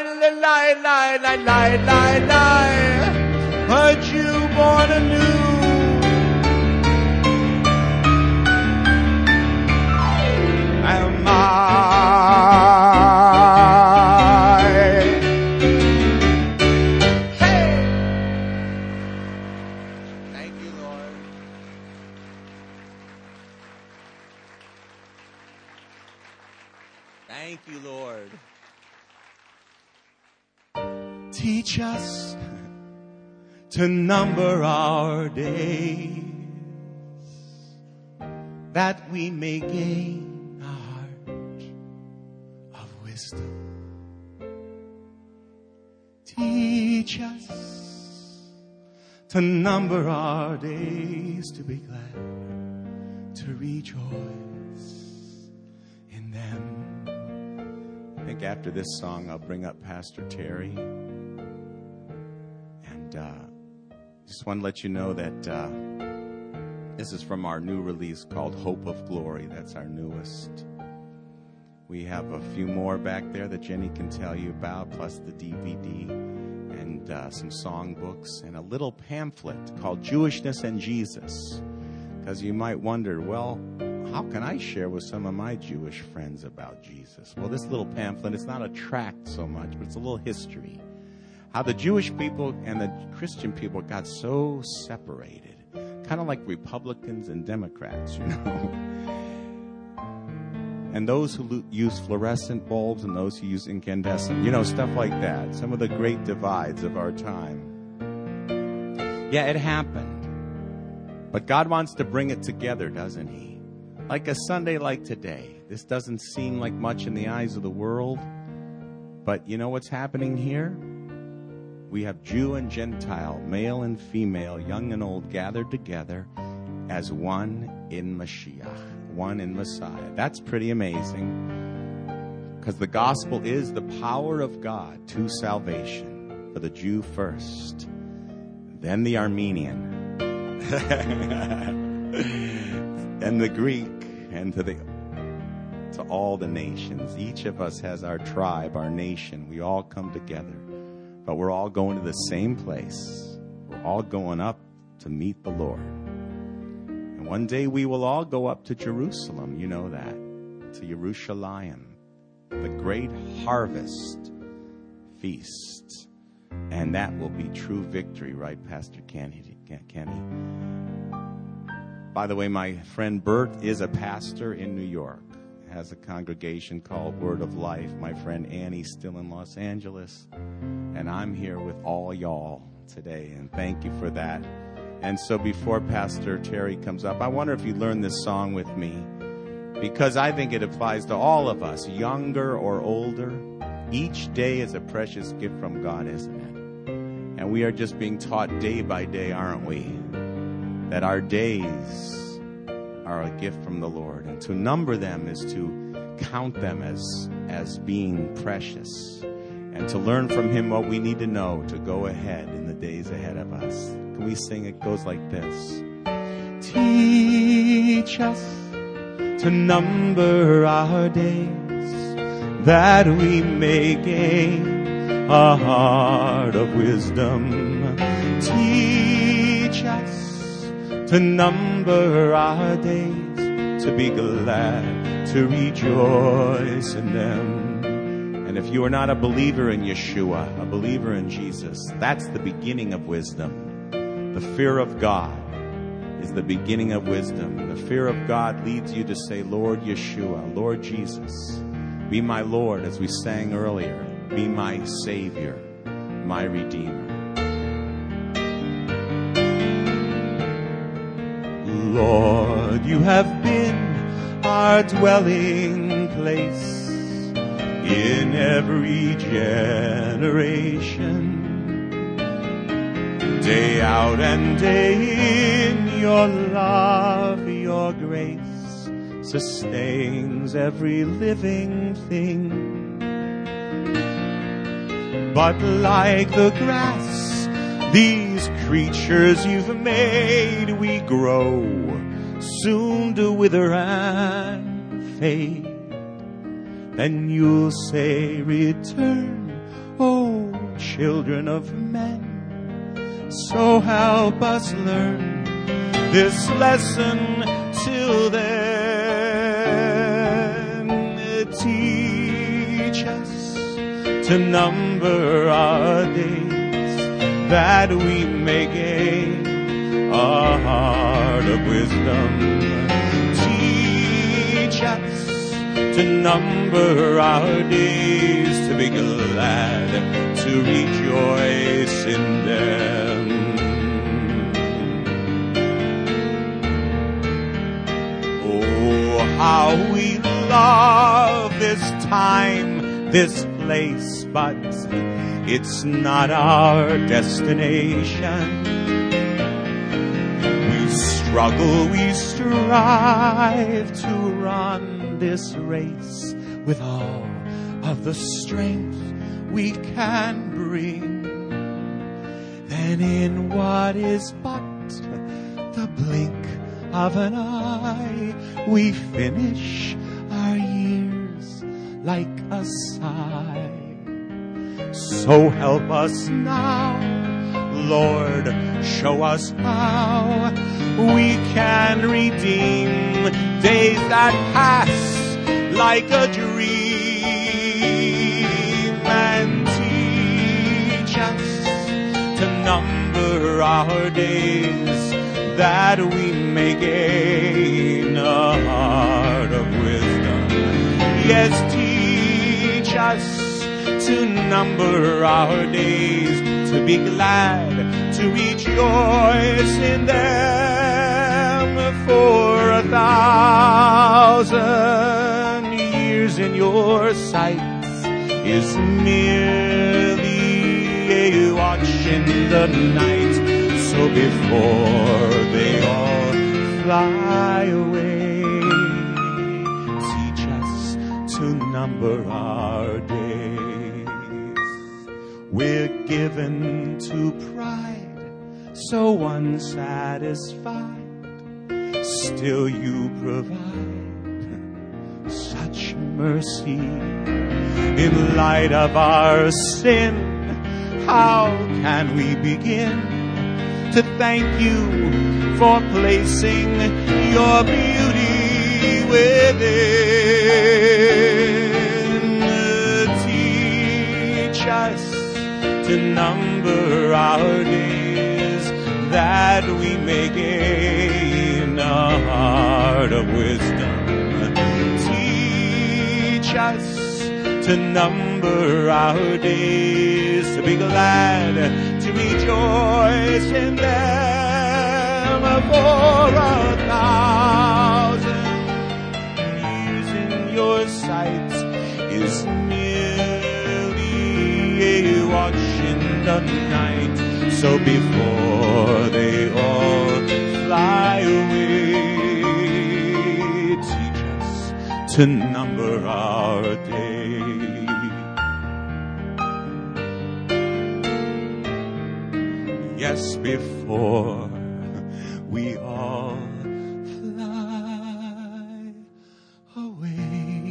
a Jew born anew. Thank you, Lord. Teach us to number our days, that we may gain a heart of wisdom. Teach us to number our days, to be glad, to rejoice in them. I think after this song, I'll bring up Pastor Terry. And just want to let you know that this is from our new release called Hope of Glory. That's our newest. We have a few more back there that Jenny can tell you about, plus the DVD and some songbooks and a little pamphlet called Jewishness and Jesus. Because you might wonder, well, how can I share with some of my Jewish friends about Jesus? Well, this little pamphlet, it's not a tract so much, but it's a little history. How the Jewish people and the Christian people got so separated. Kind of like Republicans and Democrats, you know. And those who use fluorescent bulbs and those who use incandescent, you know, stuff like that. Some of the great divides of our time. Yeah, it happened. But God wants to bring it together, doesn't He? Like a Sunday like today. This doesn't seem like much in the eyes of the world. But you know what's happening here? We have Jew and Gentile, male and female, young and old, gathered together as one in Mashiach. One in Messiah. That's pretty amazing, because the gospel is the power of God to salvation for the Jew first, then the Armenian, and the Greek, and to all the nations. Each of us has our tribe, our nation. We all come together, but we're all going to the same place. We're all going up to meet the Lord. One day we will all go up to Jerusalem, you know that, to Yerushalayim, the great harvest feast. And that will be true victory, right, Pastor Kenny? By the way, my friend Bert is a pastor in New York, has a congregation called Word of Life. My friend Annie's still in Los Angeles, and I'm here with all y'all today, and thank you for that. And so before Pastor Terry comes up, I wonder if you learn this song with me, because I think it applies to all of us, younger or older. Each day is a precious gift from God, isn't it? And we are just being taught day by day, aren't we? That our days are a gift from the Lord. And to number them is to count them as being precious. And to learn from Him what we need to know to go ahead in the days ahead of us. Can we sing? It goes like this. Teach us to number our days, that we may gain a heart of wisdom. Teach us to number our days, to be glad, to rejoice in them. And if you are not a believer in Yeshua, a believer in Jesus, that's the beginning of wisdom. The fear of God is the beginning of wisdom. The fear of God leads you to say, Lord Yeshua, Lord Jesus, be my Lord, as we sang earlier. Be my Savior, my Redeemer. Lord, you have been our dwelling place in every generation. Day out and day in, your love, your grace sustains every living thing. But like the grass, these creatures you've made, we grow, soon to wither and fade. Then you'll say, return, O children of men. So help us learn this lesson till then. Teach us to number our days, that we may gain a heart of wisdom. Teach us to number our days, to be glad, to rejoice in them. Oh, how we love this time, this place, but it's not our destination. We struggle, we strive to run this race with all of the strength we can bring. Then in what is but the blink of an eye, we finish our years like a sigh. So help us now, Lord, show us how we can redeem days that pass like a dream, and teach us to number our days, that we may gain a heart of wisdom. Yes, teach us to number our days, to be glad, to rejoice in them. For 1,000 years in your sight is merely a watch in the night. So before they all fly away, teach us to number our days. We're given to pride, so unsatisfied. Still you provide such mercy. In light of our sin, how can we begin to thank you for placing your beauty within? Teach us to number our days, that we may gain a heart of wisdom. Teach us to number our days, to be glad, to rejoice in them. For 1,000 years in your sight is merely a watch in the night. So before they all fly away, teach us to number our days. Yes, before we all fly away,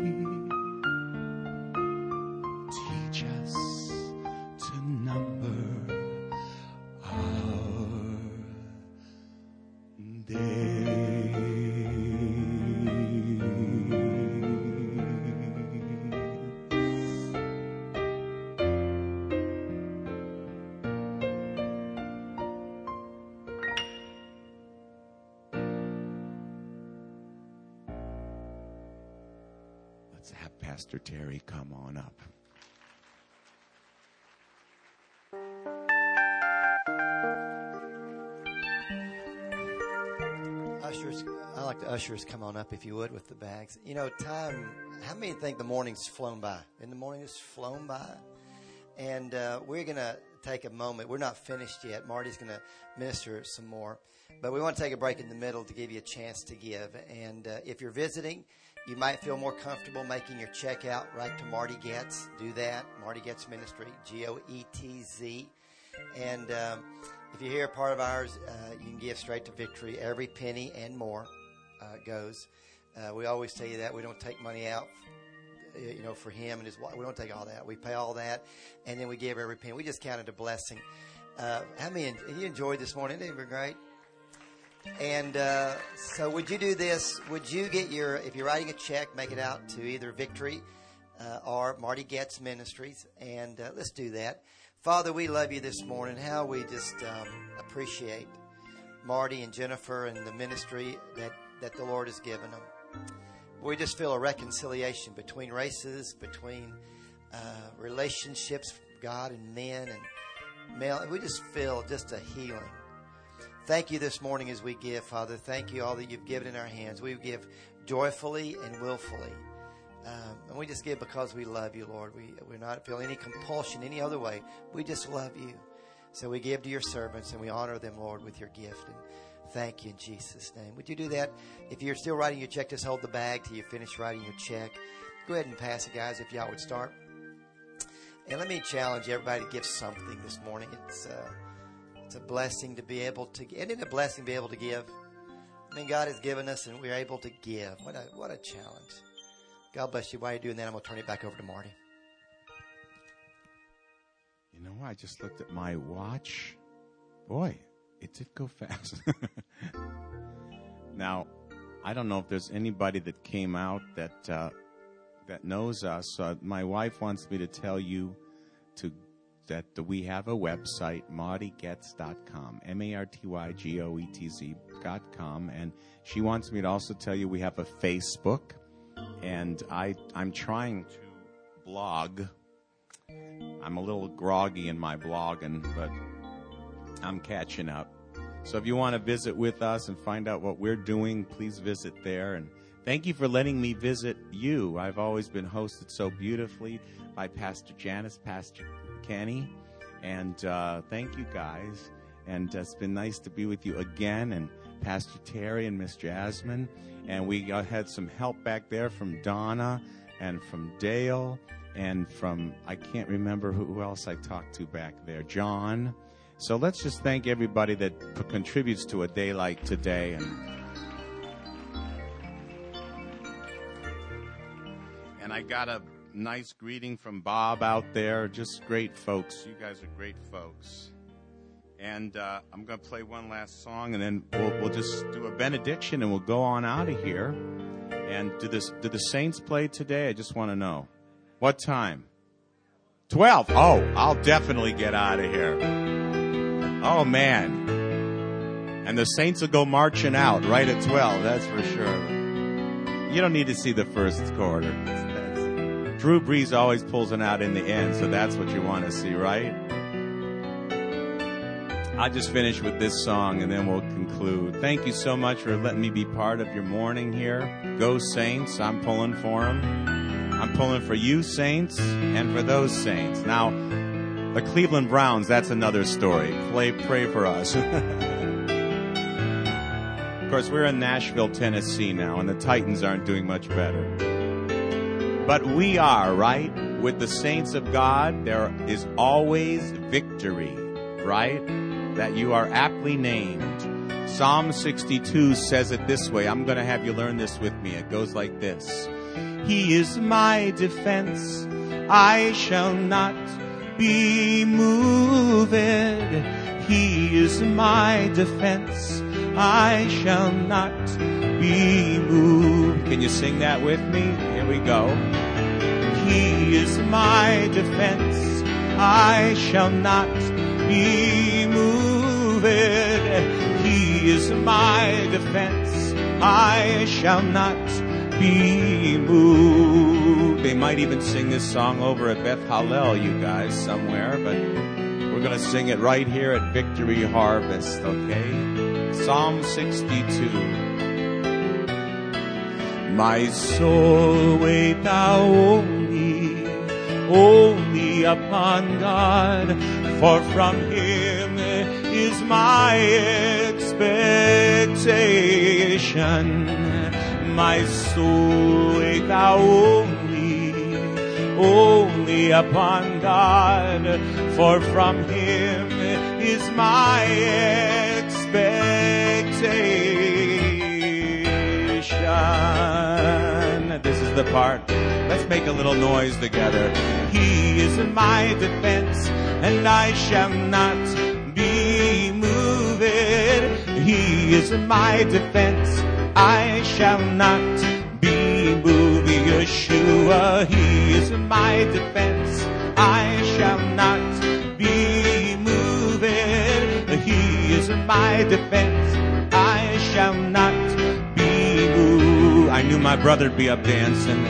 teach us to number our days. Let's have Pastor Terry come on up. Ushers, I'd like the ushers come on up if you would with the bags. You know, time, how many think the morning's flown by? And the morning has flown by. And we're going to take a moment. We're not finished yet. Marty's going to minister some more. But we want to take a break in the middle to give you a chance to give. And if you're visiting, you might feel more comfortable making your check out right to Marty Getz. Do that. Marty Getz Ministry, G-O-E-T-Z. And if you're here, part of ours, you can give straight to Victory. Every penny and more goes. We always tell you that. We don't take money out, for him and his wife. We don't take all that. We pay all that, and then we give every penny. We just count it a blessing. How many you enjoyed this morning? Didn't it? Great. And so would you do this? Would you get if you're writing a check, make it out to either Victory or Marty Getz Ministries, and let's do that. Father, we love you this morning. How we just appreciate Marty and Jennifer and the ministry that the Lord has given them. We just feel a reconciliation between races, between relationships, God and men and male. We just feel just a healing. Thank you this morning as we give, Father. Thank you all that you've given in our hands. We give joyfully and willfully. And we just give because we love you, Lord. We're not feeling any compulsion any other way. We just love you. So we give to your servants and we honor them, Lord, with your gift. And thank you in Jesus' name. Would you do that? If you're still writing your check, just hold the bag till you finish writing your check. Go ahead and pass it, guys, if y'all would start. And let me challenge everybody to give something this morning. It's a blessing to be able to, isn't it a blessing to be able to give? I mean, God has given us and we're able to give. What a challenge. God bless you. While you're doing that, I'm going to turn it back over to Marty. You know, I just looked at my watch. Boy, it did go fast. Now, I don't know if there's anybody that came out that knows us. My wife wants me to tell you that we have a website, martygetz.com, martygoetz.com, and she wants me to also tell you we have a Facebook, and I'm trying to blog. I'm a little groggy in my blogging, but I'm catching up. So if you want to visit with us and find out what we're doing, please visit there. And thank you for letting me visit you. I've always been hosted so beautifully by Pastor Janice, Pastor Kenny, and thank you guys. And it's been nice to be with you again, and Pastor Terry and Miss Jasmine. And we had some help back there from Donna and from Dale and from, I can't remember who else I talked to back there, John. So let's just thank everybody that contributes to a day like today. And I got a nice greeting from Bob out there. Just great folks. You guys are great folks. And I'm going to play one last song, and then we'll just do a benediction, and we'll go on out of here. And do the Saints play today? I just want to know. What time? 12. Oh, I'll definitely get out of here. Oh, man. And the Saints will go marching out right at 12, that's for sure. You don't need to see the first quarter. Drew Brees always pulls it out in the end, so that's what you want to see, right? I'll just finish with this song, and then we'll conclude. Thank you so much for letting me be part of your morning here. Go Saints. I'm pulling for them. I'm pulling for you, Saints, and for those Saints. Now, the Cleveland Browns, that's another story. Pray for us. Of course, we're in Nashville, Tennessee now, and the Titans aren't doing much better. But we are, right? With the saints of God, there is always victory, right? That you are aptly named. Psalm 62 says it this way. I'm going to have you learn this with me. It goes like this. He is my defense. I shall not be moved. He is my defense. I shall not be moved. Can you sing that with me? Here we go. He is my defense. I shall not be moved. He is my defense. I shall not be moved. They might even sing this song over at Beth Hallel, you guys, somewhere, but we're going to sing it right here at Victory Harvest, okay? Psalm 62. My soul wait thou only upon God, for from him is my expectation. My soul wait thou only upon God, for from him is my expectation. This is the part. Let's make a little noise together. He is my defense, and I shall not be moved. He is my defense, I shall not be moved. Yeshua, he is my defense, I shall not be moved. He is my defense, I shall not be moved. I knew my brother'd be up dancing.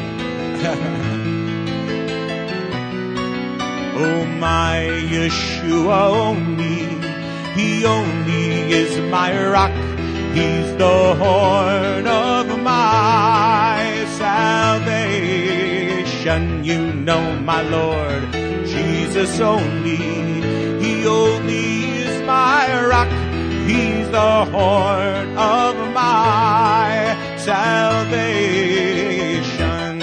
Oh, my Yeshua only, He only is my rock. He's the horn of my salvation. You know my Lord, Jesus only, He only is my rock. He's the horn of my salvation.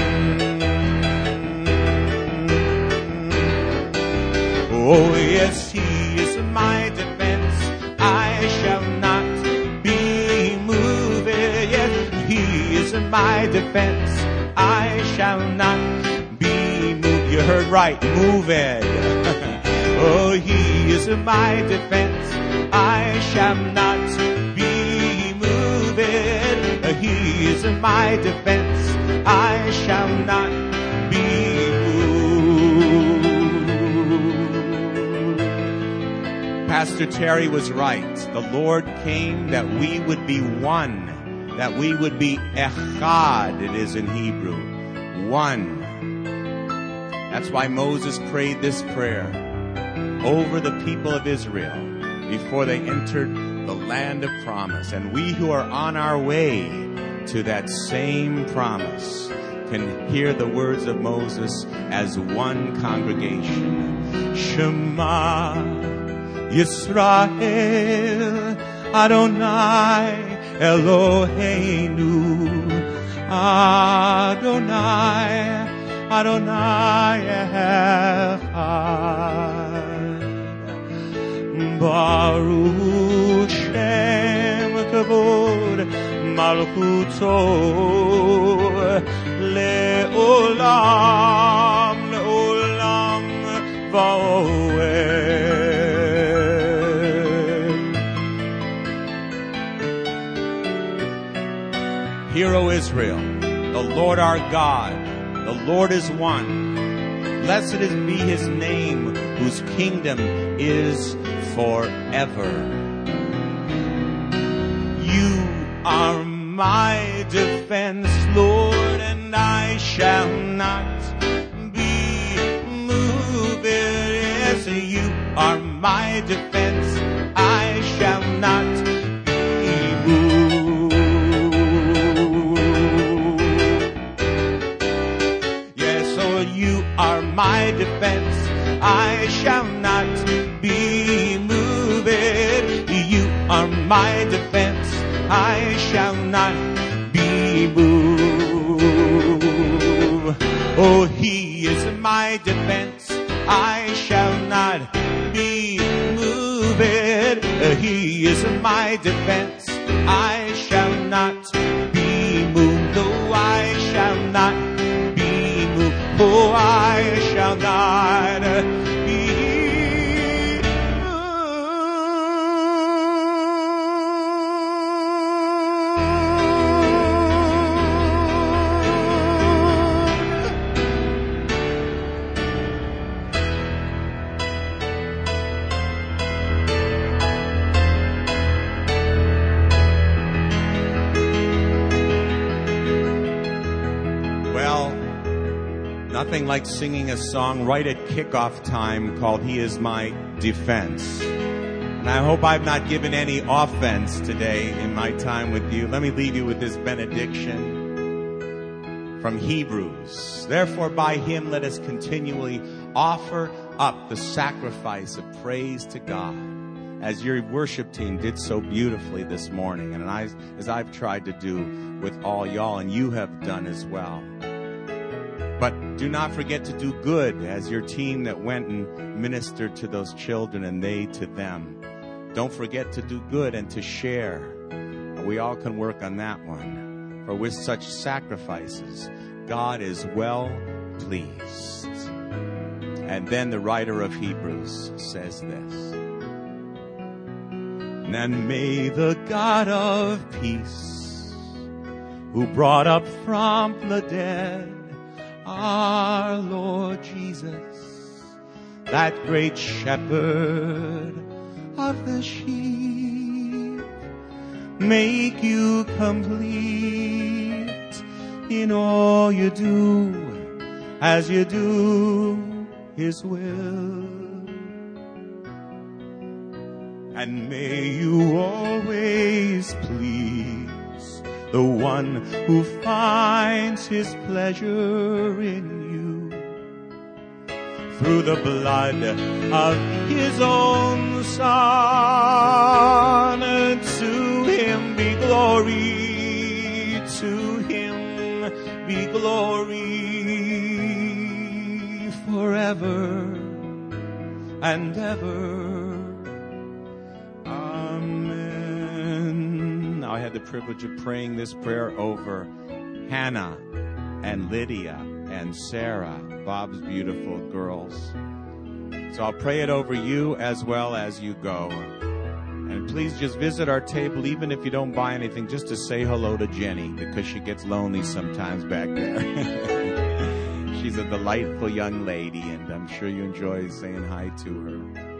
Oh, yes, He is my defense. I shall not be moved. Yes, He is my defense. I shall not be moved. You heard right, moved. Oh, He is my defense. I shall not be moved. He is my defense. I shall not be moved. Pastor Terry was right. The Lord came that we would be one, that we would be echad, it is in Hebrew, one. That's why Moses prayed this prayer over the people of Israel before they entered the land of promise. And we who are on our way to that same promise can hear the words of Moses as one congregation. Shema Yisrael Adonai Eloheinu Adonai Adonai Echad Baruch Shem Kavod Malchuto Leolam Leolam Vaoed. Hear, O Israel, the Lord our God, the Lord is one. Blessed be His name, whose kingdom is forever. You are my defense, Lord, and I shall not be moved. Yes, you are my defense, I shall not be moved. Yes, oh, you are my defense, I shall not be moved. You are my defense, I shall not be moved. Oh, He is my defense, I shall not be moved. He is my defense, I shall not be moved. No, I shall not be moved. Oh, I shall not be moved. Nothing like singing a song right at kickoff time called He is My Defense. And I hope I've not given any offense today in my time with you. Let me leave you with this benediction from Hebrews. Therefore, by Him let us continually offer up the sacrifice of praise to God, as your worship team did so beautifully this morning, and as I've tried to do with all y'all, and you have done as well. But do not forget to do good, as your team that went and ministered to those children and they to them. Don't forget to do good and to share. We all can work on that one. For with such sacrifices, God is well pleased. And then the writer of Hebrews says this. And may the God of peace, who brought up from the dead our Lord Jesus, that great shepherd of the sheep, make you complete in all you do, as you do His will. And may you always please the one who finds his pleasure in you. Through the blood of His own Son, to Him be glory, to Him be glory forever and ever. Amen. Now I had the privilege of praying this prayer over Hannah and Lydia and Sarah, Bob's beautiful girls. So I'll pray it over you as well as you go. And please just visit our table, even if you don't buy anything, just to say hello to Jenny, because she gets lonely sometimes back there. She's a delightful young lady, and I'm sure you enjoy saying hi to her.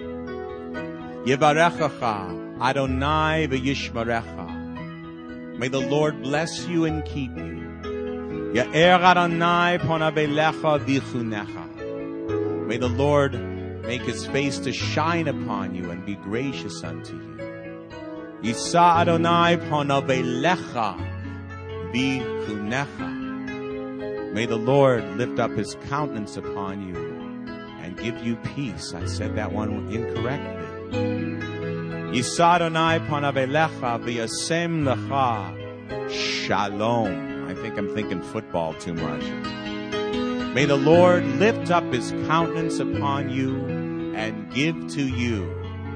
Yevarechecha Adonai v'yishmerecha. May the Lord bless you and keep you. Ya'er Adonai ponav elecha v'chunecha. May the Lord make His face to shine upon you and be gracious unto you. Yisa Adonai ponav elecha v'chunecha. May the Lord lift up His countenance upon you and give you peace. I said that one incorrectly. Yisa Adonai ponav elecha v'yasem lecha shalom. I think I'm thinking football too much. May the Lord lift up His countenance upon you and give to you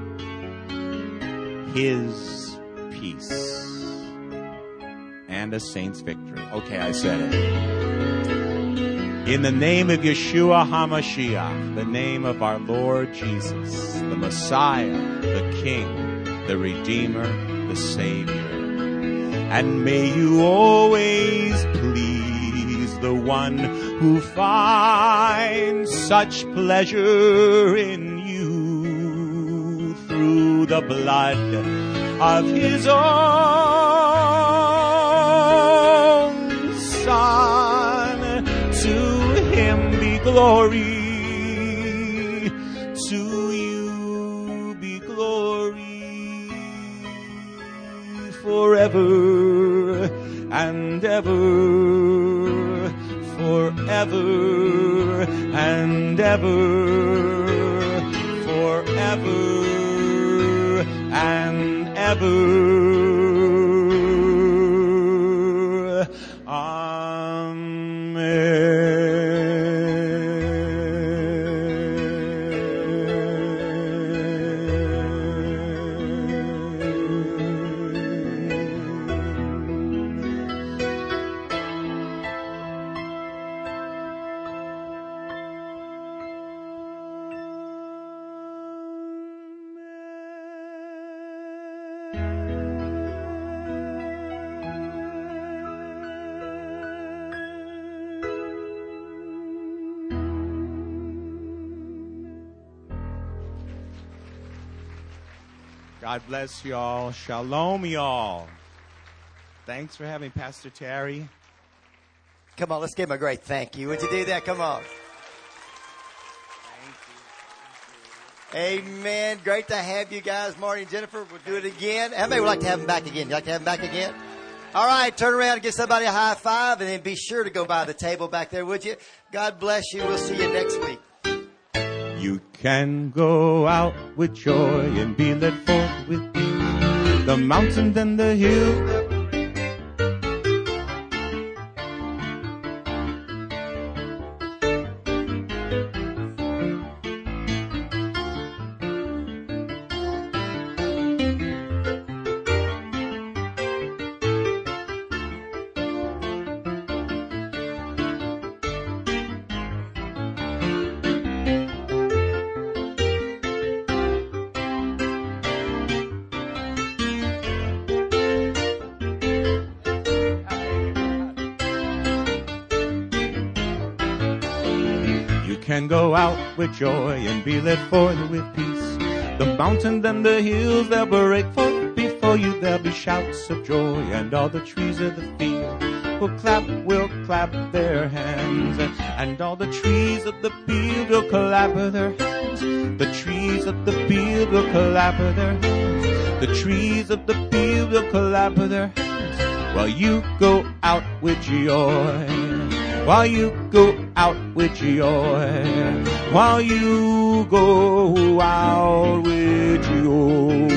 His peace and a saint's victory. Okay, I said it. In the name of Yeshua HaMashiach, the name of our Lord Jesus, the Messiah, the King, the Redeemer, the Savior. And may you always please the one who finds such pleasure in you through the blood of His own Son. To Him be glory, to you be glory forever and ever, forever and ever, forever and ever. God bless you all. Shalom, y'all. Thanks for having Pastor Terry. Come on, let's give him a great thank you. Would you do that? Come on. Thank you. Amen. Great to have you guys. Marty and Jennifer, we'll do it again. How many would like to have them back again? You like to have them back again? All right, turn around and give somebody a high five, and then be sure to go by the table back there, would you? God bless you. We'll see you next week. You can go out with joy and be led forth with peace. The mountains and the hills. Can go out with joy and be led forth with peace. The mountains and the hills, they'll break forth before you. There'll be shouts of joy and all the trees of the field will clap their hands. And all the trees of the field will clap their hands. The trees of the field will clap their hands. The trees of the field will clap their hands. While you go out with joy. While you go out with joy. While you go out with joy.